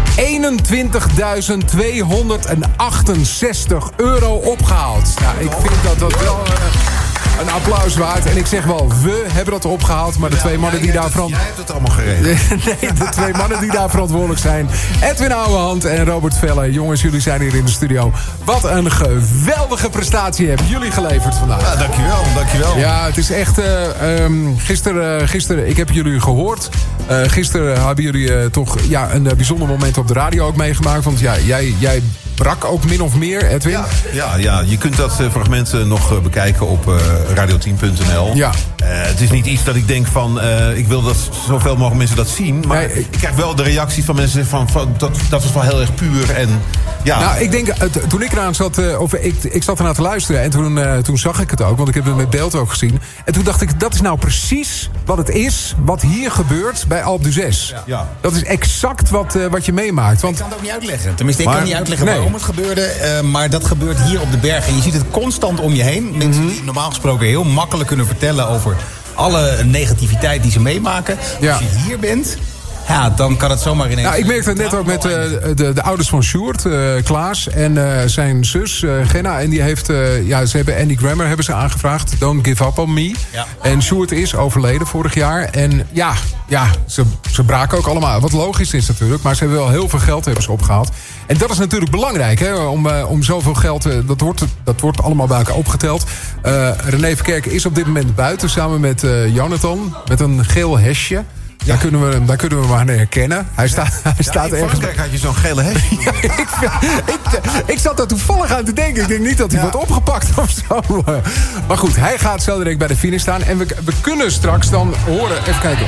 eenentwintigduizend tweehonderdachtenzestig euro opgehaald. Nou, ik vind dat dat wel uh, een applaus waard. En ik zeg wel, we hebben dat opgehaald. Maar de twee mannen die daar verantwoordelijk... Jij hebt het allemaal geregeld. Nee, de twee mannen die daar verantwoordelijk zijn. Edwin Ouwehand en Robert Velle. Jongens, jullie zijn hier in de studio. Wat een geweldige prestatie hebben jullie geleverd vandaag. Ja, dankjewel, dankjewel. Ja, het is echt... Uh, um, gisteren, uh, gisteren, ik heb jullie gehoord. Uh, gisteren hebben jullie uh, toch ja, een uh, bijzonder moment op de radio ook meegemaakt. Want ja, jij... jij brak ook min of meer, Edwin? Ja, ja, ja. Je kunt dat uh, fragment uh, nog uh, bekijken op uh, radio tien punt n l. Ja. Uh, het is niet iets dat ik denk van... Uh, ik wil dat zoveel mogelijk mensen dat zien. Maar nee, ik krijg wel de reactie van mensen van... van dat, dat is wel heel erg puur en... Ja. Nou, ik denk, uh, toen ik eraan zat... Uh, of ik, ik zat ernaar te luisteren en toen, uh, toen zag ik het ook. Want ik heb het met beeld ook gezien. En toen dacht ik, dat is nou precies wat het is... wat hier gebeurt bij Alpe d'Huez. Ja. Ja. Dat is exact wat, uh, wat je meemaakt. Want... Ik kan het ook niet uitleggen. Tenminste, ik maar, kan niet uitleggen nee. waarom het gebeurde. Uh, maar dat gebeurt hier op de berg. En je ziet het constant om je heen. Mensen die normaal gesproken heel makkelijk kunnen vertellen... over alle negativiteit die ze meemaken. Ja. Als je hier bent... Ja, dan kan het zomaar ineens... Nou, ik merkte het net ook met uh, de, de ouders van Sjoerd, uh, Klaas en uh, zijn zus uh, Genna. En die heeft, uh, ja, ze hebben Andy Grammer hebben ze aangevraagd. Don't give up on me. Ja. En Sjoerd is overleden vorig jaar. En ja, ja ze, ze braken ook allemaal. Wat logisch is natuurlijk. Maar ze hebben wel heel veel geld hebben ze opgehaald. En dat is natuurlijk belangrijk, hè, om, uh, om zoveel geld... Uh, dat, wordt, dat wordt allemaal bij elkaar opgeteld. Uh, René Verkerk is op dit moment buiten samen met uh, Jonathan. Met een geel hesje. Ja. Daar, kunnen we, daar kunnen we maar naar herkennen. Hij, sta, hij ja, staat in ergens... Frankrijk had je zo'n gele hesje. Ja, ik, ik, ik zat daar toevallig aan te denken. Ik denk niet dat hij ja. wordt opgepakt of zo. Maar goed, hij gaat zo direct bij de finish staan. En we, we kunnen straks dan horen... Even kijken.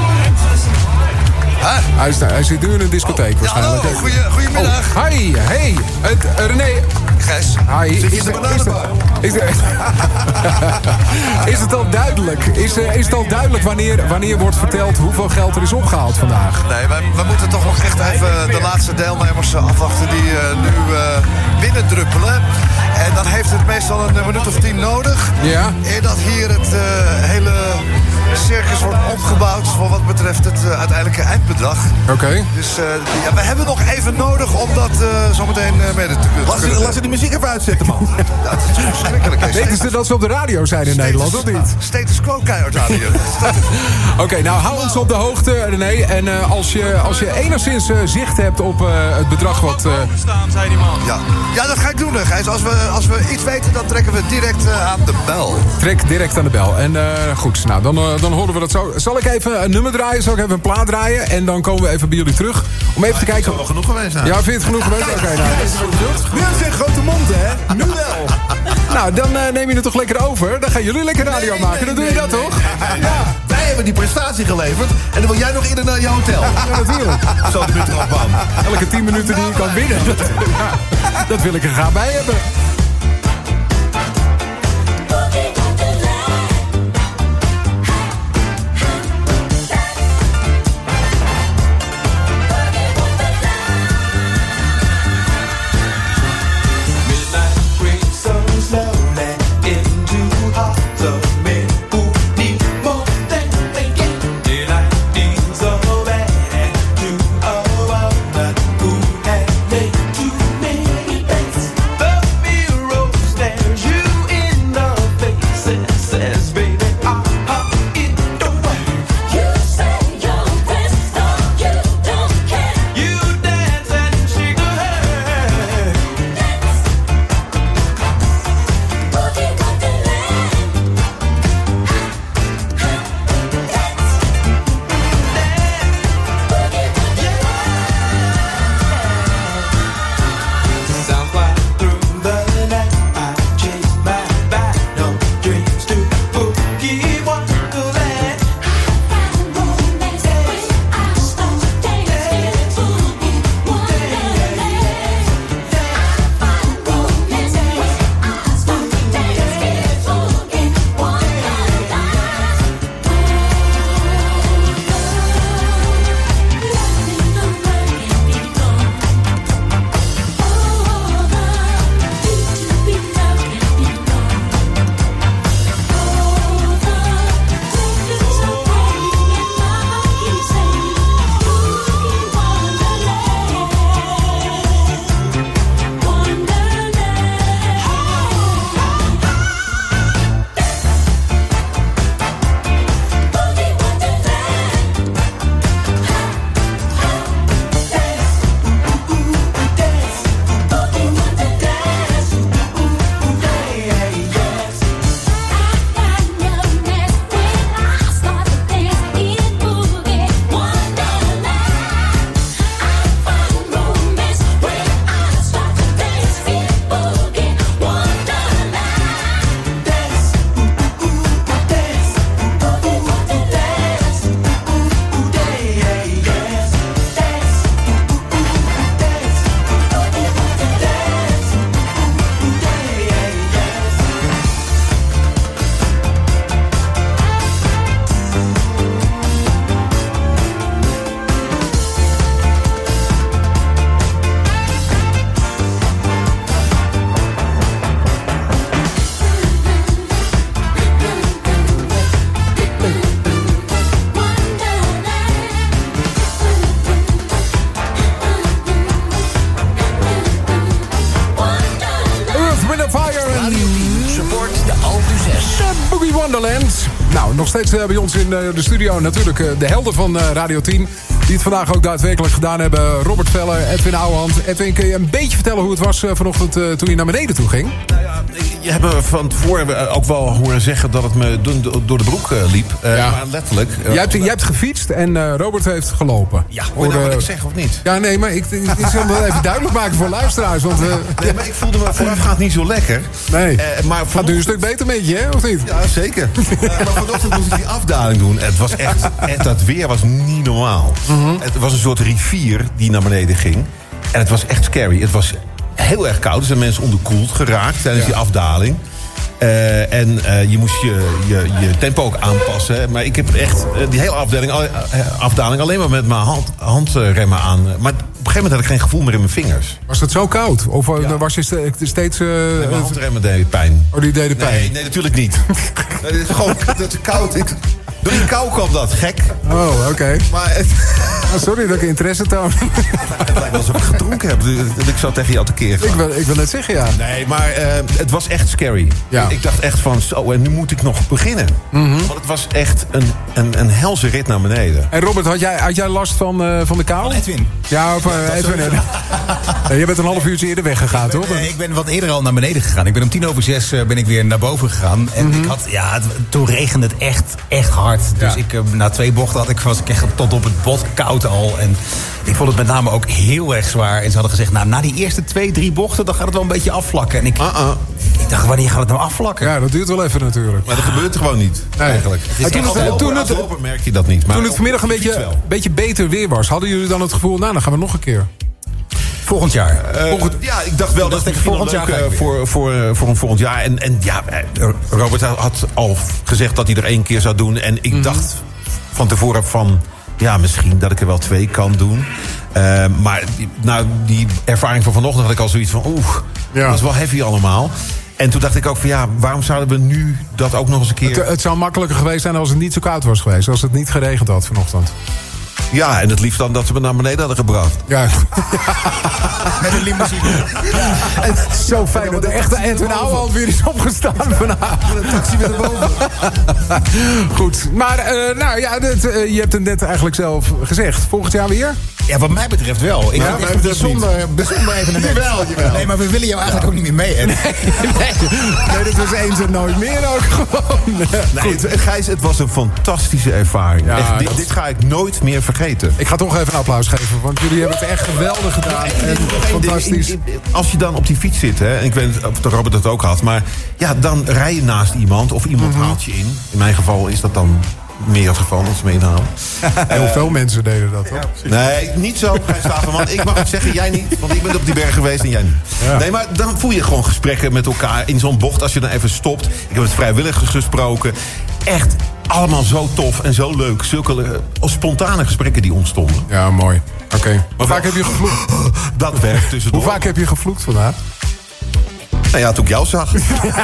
Huh? Hij, is, hij zit nu in een discotheek oh, waarschijnlijk. Ja, hallo, goeie, goedemiddag. Oh, hi, hey. Het, uh, René... Gijs, hi. zit Is, de is, is, is, is het al duidelijk? Is, uh, is het al duidelijk wanneer, wanneer wordt verteld hoeveel geld er is opgehaald vandaag? Nee, wij, wij moeten toch nog echt even de laatste deelnemers afwachten die uh, nu uh, binnendruppelen. En dan heeft het meestal een minuut of tien nodig. Ja. Eer dat hier het uh, hele circus wordt opgebouwd voor wat betreft het uh, uiteindelijke eindbedrag. Oké. Okay. Dus uh, ja, we hebben nog even nodig om dat uh, zometeen uh, mede te kunnen. Laat ze die muziek even uitzetten, man. Ja, het is verschrikkelijk. Weten ze dat ze op de radio zijn in status, Nederland, of niet? Status quo keihard aan hier. Oké, okay, nou hou ons op de hoogte, René. En uh, als, je, als je enigszins uh, zicht hebt op uh, het bedrag wat... Uh... staan, zei die man. Ja. ja, dat ga ik doen, Gijs. Als we, als we iets weten, dan trekken we direct uh, aan de bel. Trek direct aan de bel. En uh, goed, nou, dan, uh, dan horen we dat zo. Zal ik even een nummer draaien? Zal ik even een plaat draaien? En dan komen we even bij jullie terug. Om even ah, te kijken... Het is wel genoeg geweest, nou. Ja, vind je het genoeg geweest? Oké, okay, nou. Nu hebben ze een grote mond, hè? Nu wel. Nou, dan uh, neem je het toch lekker over. Dan gaan jullie lekker radio nee, maken. Dan doe je dat, toch? Ja. Wij hebben die prestatie geleverd. En dan wil jij nog eerder naar je hotel. Ja, natuurlijk. Zo de buurtrapbaan. Elke tien minuten die je kan winnen. Dat, ja, dat wil ik er graag bij hebben. Feel nou, nog steeds uh, bij ons in uh, de studio natuurlijk uh, de helden van uh, Radio tien. Die het vandaag ook daadwerkelijk gedaan hebben. Robert Veller, Edwin Ouwehand. Edwin, kun je een beetje vertellen hoe het was uh, vanochtend uh, toen je naar beneden toe ging? Nou ja, je hebt me van tevoren ook wel horen zeggen dat het me door de broek uh, liep. Uh, ja. Maar letterlijk. Uh, jij, hebt, jij hebt gefietst en uh, Robert heeft gelopen. Ja, hoor je nou wat ik zeg of niet? Ja, nee, maar ik, ik, ik zal het even duidelijk maken voor luisteraars. Want, uh, nee, maar ik voelde me voorafgaand niet zo lekker. Nee, uh, maar gaat vanochtend... nu een stuk beter met je, hè? Of niet? Ja, zeker. uh, maar vanochtend moest ik die afdaling doen. Het was echt, echt dat weer was niet normaal. Mm-hmm. Het was een soort rivier die naar beneden ging. En het was echt scary. Het was heel erg koud. Er zijn mensen onderkoeld geraakt tijdens ja. die afdaling. Uh, en uh, je moest je, je, je tempo ook aanpassen. Maar ik heb echt uh, die hele afdaling, uh, afdaling alleen maar met mijn hand, handremmen aan. Maar op een gegeven moment had ik geen gevoel meer in mijn vingers. Was het zo koud? Of ja. was je steeds... Uh, nee, mijn handremmen deden pijn. Oh, die deden pijn? Nee, nee natuurlijk niet. Het is gewoon het is koud. Ik, door die kou kwam dat, gek. Oh, oké. Okay. Maar het... oh, sorry dat ik interesse toon. Het lijkt wel alsof ik gedronken heb. Ik zou tegen jou te keer gaan. Ik wil, ik wil net zeggen, ja. Nee, maar uh, het was echt scary. Ja. Ik dacht echt van, zo, en nu moet ik nog beginnen. Mm-hmm. Want het was echt een, een, een helse rit naar beneden. En Robert, had jij, had jij last van, uh, van de kou? Van Edwin. Ja, of uh, ja, Edwin. Nee, je bent een half uurtje eerder weggegaan, toch? Uh, ik ben wat eerder al naar beneden gegaan. Ik ben om tien over zes uh, ben ik weer naar boven gegaan. En mm-hmm. ik had, ja, het, toen regende het echt, echt hard. Dus ja. ik, uh, na twee bochten had ik, was ik echt tot op het bot koud al. En ik vond het met name ook heel erg zwaar. En ze hadden gezegd, nou, na die eerste twee, drie bochten... dan gaat het wel een beetje afvlakken. En ik, uh-uh. ik dacht, wanneer gaat het nou afvlakken? Ja, dat duurt wel even natuurlijk. Maar dat gebeurt er gewoon niet, nee. eigenlijk. Het toen, het, het, toen, het, lopen merk je dat niet. Maar toen het vanmiddag een beetje, beetje beter weer was... hadden jullie dan het gevoel, nou, dan gaan we nog een keer... Volgend jaar. Uh, volgend, ja, ik dacht wel dat, dat het volgend jaar leuk, uh, voor, voor, uh, voor een volgend jaar. En, en ja, Robert had al gezegd dat hij er één keer zou doen. En ik mm-hmm. dacht van tevoren van... ja, misschien dat ik er wel twee kan doen. Uh, maar nou, die ervaring van vanochtend had ik al zoiets van... oeh, ja. dat is wel heavy allemaal. En toen dacht ik ook van ja, waarom zouden we nu dat ook nog eens een keer... Het, het zou makkelijker geweest zijn als het niet zo koud was geweest. Als het niet geregend had vanochtend. Ja, en het liefst dan dat ze me naar beneden hadden gebracht. Ja. Met een limousine. Ja. En zo fijn dat de echte Edwin Ouwehand weer is opgestaan vanavond. Met een taxi weer naar boven. Goed, maar uh, nou ja, dit, uh, je hebt het net eigenlijk zelf gezegd. Volgend jaar weer? Ja, wat mij betreft wel. Ik ja, vind het bijzonder, bijzonder evenement. Jawel, jawel. Nee, maar we willen jou eigenlijk ja. ook niet meer mee. Hè? Nee, nee, nee, dit was eens en nooit meer ook gewoon. Nee, Goed. Het, Gijs, het was een fantastische ervaring. Ja, echt, dit, dit ga ik nooit meer vergeten. Ik ga toch even een applaus geven, want jullie hebben het echt geweldig gedaan. En, en fantastisch. In, in, als je dan op die fiets zit, hè, en ik weet niet of Robert dat ook had... maar ja, dan rij je naast iemand of iemand mm-hmm. haalt je in. In mijn geval is dat dan... meer het geval, als ze me inhalen. Heel uh, veel mensen deden dat, toch? Ja, nee, niet zo, Gijs Staverman. Ik mag het zeggen, jij niet. Want ik ben op die berg geweest en jij niet. Ja. Nee, maar dan voel je gewoon gesprekken met elkaar in zo'n bocht... als je dan even stopt. Ik heb met vrijwilligers gesproken. Echt allemaal zo tof en zo leuk. Zulke uh, spontane gesprekken die ontstonden. Ja, mooi. Oké. Okay. Hoe vaak heb je gevloekt? Dat werkt tussendoor. Hoe vaak heb je gevloekt vandaag? Nou ja, toen ik jou zag.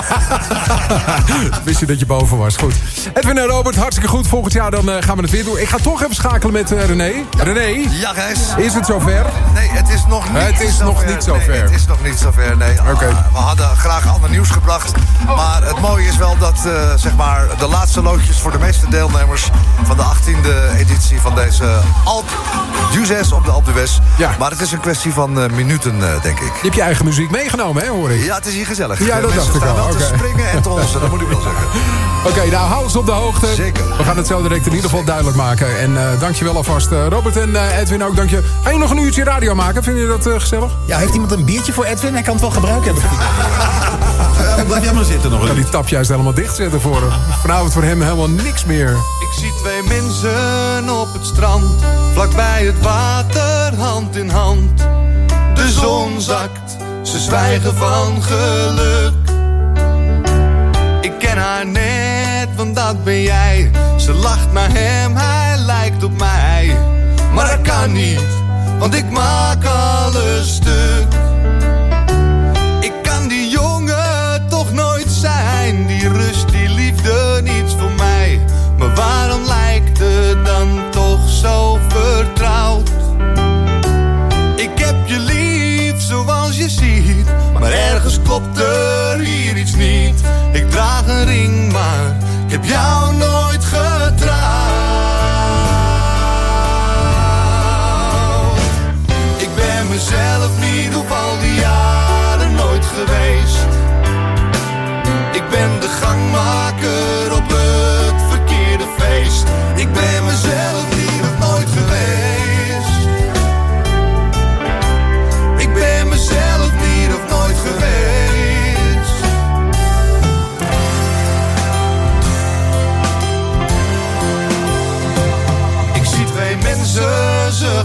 Wist je dat je boven was. Goed. Edwin en Robert, hartstikke goed. Volgend jaar dan uh, gaan we het weer doen. Ik ga toch even schakelen met uh, René. Ja. René? Ja, Gijs. Is het zover? Nee, het is nog niet, uh, het is zo nog ver. niet zo nee, ver. Het is nog niet zo ver, nee. Okay. Uh, we hadden graag ander nieuws gebracht. Oh. Maar het mooie is wel dat uh, zeg maar de laatste loodjes voor de meeste deelnemers... van de achttiende editie van deze Alp d'Huez op de Alpe d'Huez. Ja. Maar het is een kwestie van uh, minuten, uh, denk ik. Je hebt je eigen muziek meegenomen, hè, hoor ik? Ja, het is hier gezellig. Ja, dat dacht ik al. Wel okay. te springen en te honsen, dat moet ik wel zeggen. Oké, okay, nou, hou ons op de hoogte. Zeker. We gaan het zo direct in ieder geval duidelijk maken. En uh, dankjewel alvast, uh, Robert en uh, Edwin ook. Dank je. Ga je nog een uurtje radio maken? Vind je dat uh, gezellig? Ja, heeft iemand een biertje voor Edwin? Hij kan het wel gebruiken hebben. Ja, blijf jij maar zitten nog. Ik kan die tap juist helemaal dicht zetten voor hem. Vanavond voor hem helemaal niks meer. Ik zie twee mensen op het strand, vlakbij het water, hand in hand. De zon zakt, ze zwijgen van geluk. Ik ken haar net, want dat ben jij. Ze lacht naar hem, hij lijkt op mij. Maar dat kan niet, want ik maak alles stuk. Ik kan die jongen toch nooit zijn. Die rust, die liefde, niets voor mij. Maar waarom lijkt het dan toch zo vertrouwd? Ik heb je lief, zoals je ziet. Maar ergens klopt er hier iets niet. Ik draag een ring, maar ik heb jou nooit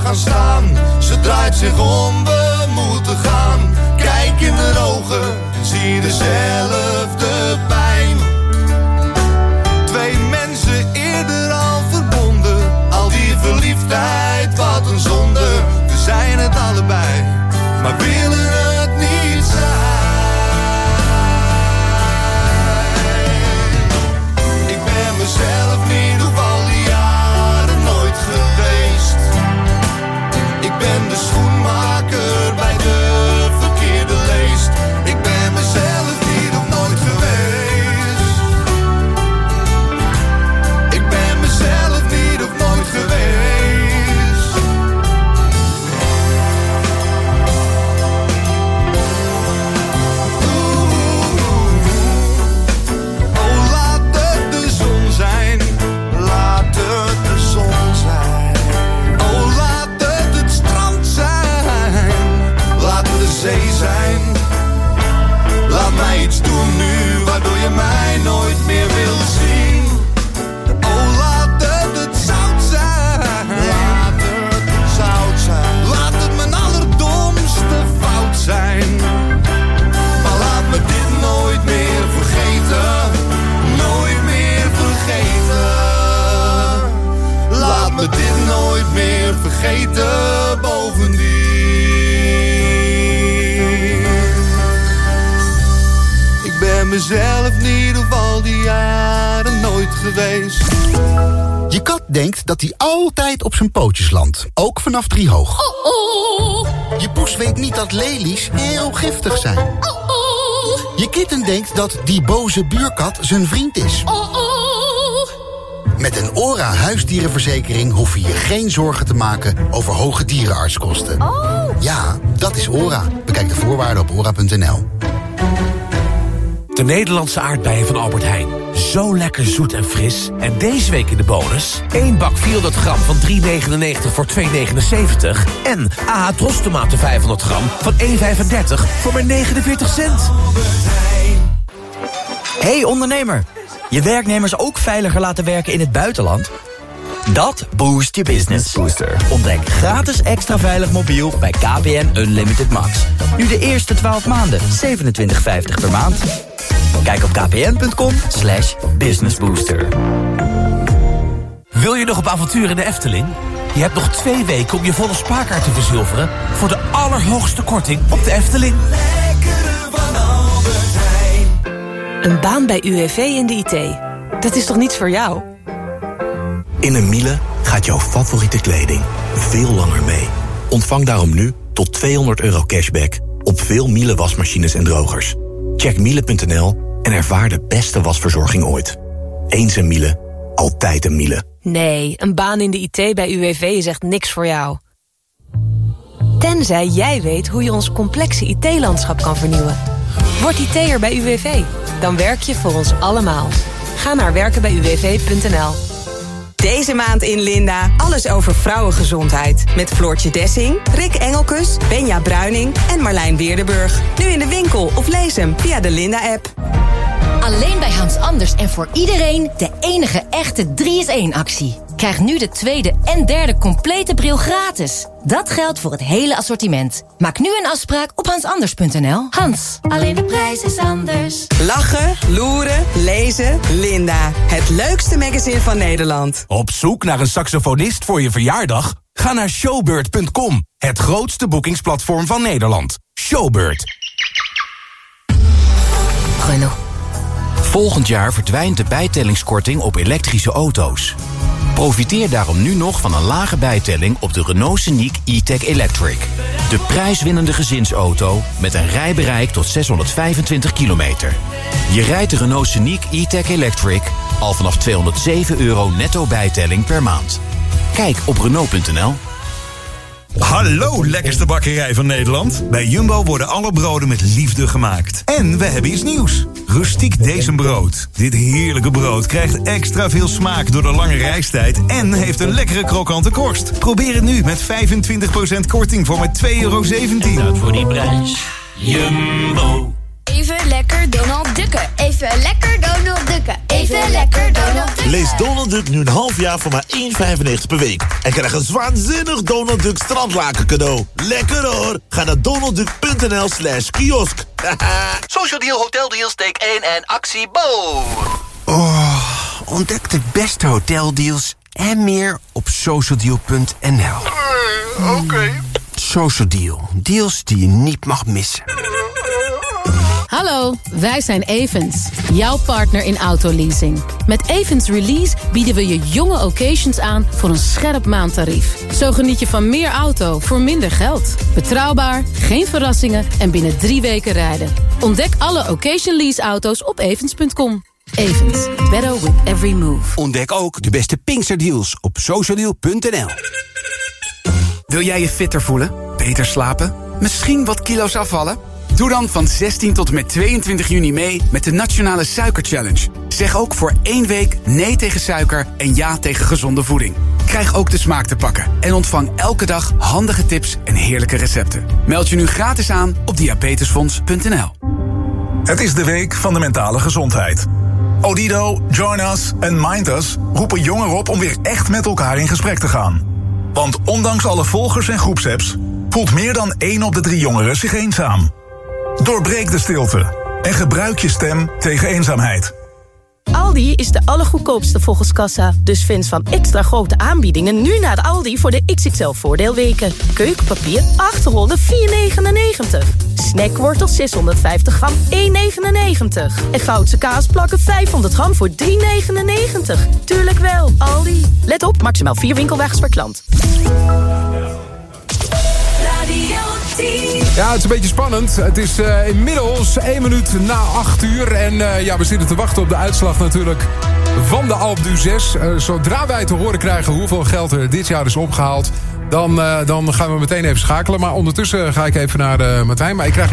gaan staan. Ze draait zich om, we moeten gaan. Kijk in de ogen, zie dezelfde pijn. Twee mensen eerder al verbonden. Al die verliefdheid, wat een zonde. We zijn het allebei, maar willen het niet zijn. Ik ben mezelf niet op al die jaren nooit geweest. Ik ben de schoenmaker bij de verkeerde leest. Ik ben mezelf niet of nooit geweest. Ik ben mezelf niet of nooit geweest. Oh, laat het de zon zijn. Laat het de zon zijn. Oh, laat het het strand zijn. Laat het de zee zijn. Laat mij iets doen nu, waardoor je mij nooit meer wil zien. Oh, laat het het zout zijn. Laat het het zout zijn. Laat het mijn allerdomste fout zijn. Maar laat me dit nooit meer vergeten. Nooit meer vergeten. Laat me dit nooit meer vergeten, bovendien. Ik ben mezelf niet op al die jaren nooit geweest. Je kat denkt dat hij altijd op zijn pootjes landt, ook vanaf drie hoog. Je poes weet niet dat lelies heel giftig zijn. Je kitten denkt dat die boze buurkat zijn vriend is. Met een ORA huisdierenverzekering hoef je je geen zorgen te maken over hoge dierenartskosten. Ja, dat is ORA. Bekijk de voorwaarden op ora punt n l. De Nederlandse aardbeien van Albert Heijn. Zo lekker zoet en fris. En deze week in de bonus één bak vierhonderd gram van drie negenennegentig voor twee negenenzeventig. En A H Tros tomaten vijfhonderd gram van één vijfendertig voor maar negenenveertig cent. Hey ondernemer, je werknemers ook veiliger laten werken in het buitenland? Dat boost je business. Booster. Ontdek gratis extra veilig mobiel bij K P N Unlimited Max. Nu de eerste twaalf maanden, zevenentwintig vijftig per maand. Kijk op kpn.com slash businessbooster. Wil je nog op avontuur in de Efteling? Je hebt nog twee weken om je volle spaarkaart te verzilveren voor de allerhoogste korting op de Efteling. Een baan bij U W V in de I T. Dat is toch niets voor jou? In een Miele gaat jouw favoriete kleding veel langer mee. Ontvang daarom nu tot tweehonderd euro cashback op veel Miele wasmachines en drogers. Check miele punt n l en ervaar de beste wasverzorging ooit. Eens een Miele, altijd een Miele. Nee, een baan in de I T bij U W V is echt niks voor jou. Tenzij jij weet hoe je ons complexe I T-landschap kan vernieuwen. Word I T'er bij U W V. Dan werk je voor ons allemaal. Ga naar werken bij u w v punt n l. Deze maand in Linda alles over vrouwengezondheid. Met Floortje Dessing, Rick Engelkus, Benja Bruining en Marlijn Weerdenburg. Nu in de winkel of lees hem via de Linda-app. Alleen bij Hans Anders en voor iedereen de enige echte drie is één actie. Krijg nu de tweede en derde complete bril gratis. Dat geldt voor het hele assortiment. Maak nu een afspraak op hans anders punt n l. Hans, alleen de prijs is anders. Lachen, loeren, lezen, Linda. Het leukste magazine van Nederland. Op zoek naar een saxofonist voor je verjaardag? Ga naar showbird punt com. Het grootste boekingsplatform van Nederland. Showbird. Renault. Volgend jaar verdwijnt de bijtellingskorting op elektrische auto's. Profiteer daarom nu nog van een lage bijtelling op de Renault Scenic E-Tech Electric. De prijswinnende gezinsauto met een rijbereik tot zeshonderdvijfentwintig kilometer. Je rijdt de Renault Scenic E-Tech Electric al vanaf tweehonderdzeven euro netto bijtelling per maand. Kijk op Renault punt n l. Hallo, lekkerste bakkerij van Nederland. Bij Jumbo worden alle broden met liefde gemaakt. En we hebben iets nieuws. Rustiek Decembrood. Dit heerlijke brood krijgt extra veel smaak door de lange rijstijd en heeft een lekkere krokante korst. Probeer het nu met vijfentwintig procent korting voor maar twee euro zeventien. Dat voor die prijs. Jumbo. Even lekker Donald Ducken. Even lekker Donald Ducken. Even lekker Donald Duck. Lees Donald Duck nu een half jaar voor maar één euro vijfennegentig per week. En krijg een waanzinnig Donald Duck strandlaken cadeau. Lekker hoor! Ga naar donaldduck.nl slash kiosk. Social Deal Hotel Deals, take één en actie Bo. Oh, ontdek de beste hoteldeals en meer op socialdeal punt n l. Uh, Oké. Okay. Social Deal. Deals die je niet mag missen. Hallo, wij zijn Evans, jouw partner in autoleasing. Met Evans Release bieden we je jonge occasions aan voor een scherp maandtarief. Zo geniet je van meer auto voor minder geld. Betrouwbaar, geen verrassingen en binnen drie weken rijden. Ontdek alle occasion lease auto's op evans punt com. Evans, better with every move. Ontdek ook de beste Pinksterdeals op socialdeal punt n l. Wil jij je fitter voelen? Beter slapen? Misschien wat kilo's afvallen? Doe dan van zestien tot en met tweeëntwintig juni mee met de Nationale Suiker Challenge. Zeg ook voor één week nee tegen suiker en ja tegen gezonde voeding. Krijg ook de smaak te pakken en ontvang elke dag handige tips en heerlijke recepten. Meld je nu gratis aan op diabetesfonds punt n l. Het is de week van de mentale gezondheid. Odido, Join Us en Mind Us roepen jongeren op om weer echt met elkaar in gesprek te gaan. Want ondanks alle volgers en groepsapps voelt meer dan één op de drie jongeren zich eenzaam. Doorbreek de stilte en gebruik je stem tegen eenzaamheid. Aldi is de allergoedkoopste volgens kassa. Dus fans van extra grote aanbiedingen nu naar de Aldi voor de X X L-voordeelweken. Keukenpapier achthonderdvier negenennegentig. Snackwortel zeshonderdvijftig gram één negenennegentig. En Goudse kaasplakken vijfhonderd gram voor drie negenennegentig. Tuurlijk wel, Aldi. Let op, maximaal vier winkelwagens per klant. Ja, het is een beetje spannend. Het is uh, inmiddels één minuut na acht uur. En uh, ja, we zitten te wachten op de uitslag natuurlijk van de Alpe d'Huez. Uh, zodra wij te horen krijgen hoeveel geld er dit jaar is opgehaald, dan, uh, dan gaan we meteen even schakelen. Maar ondertussen ga ik even naar uh, Martijn. Maar ik krijg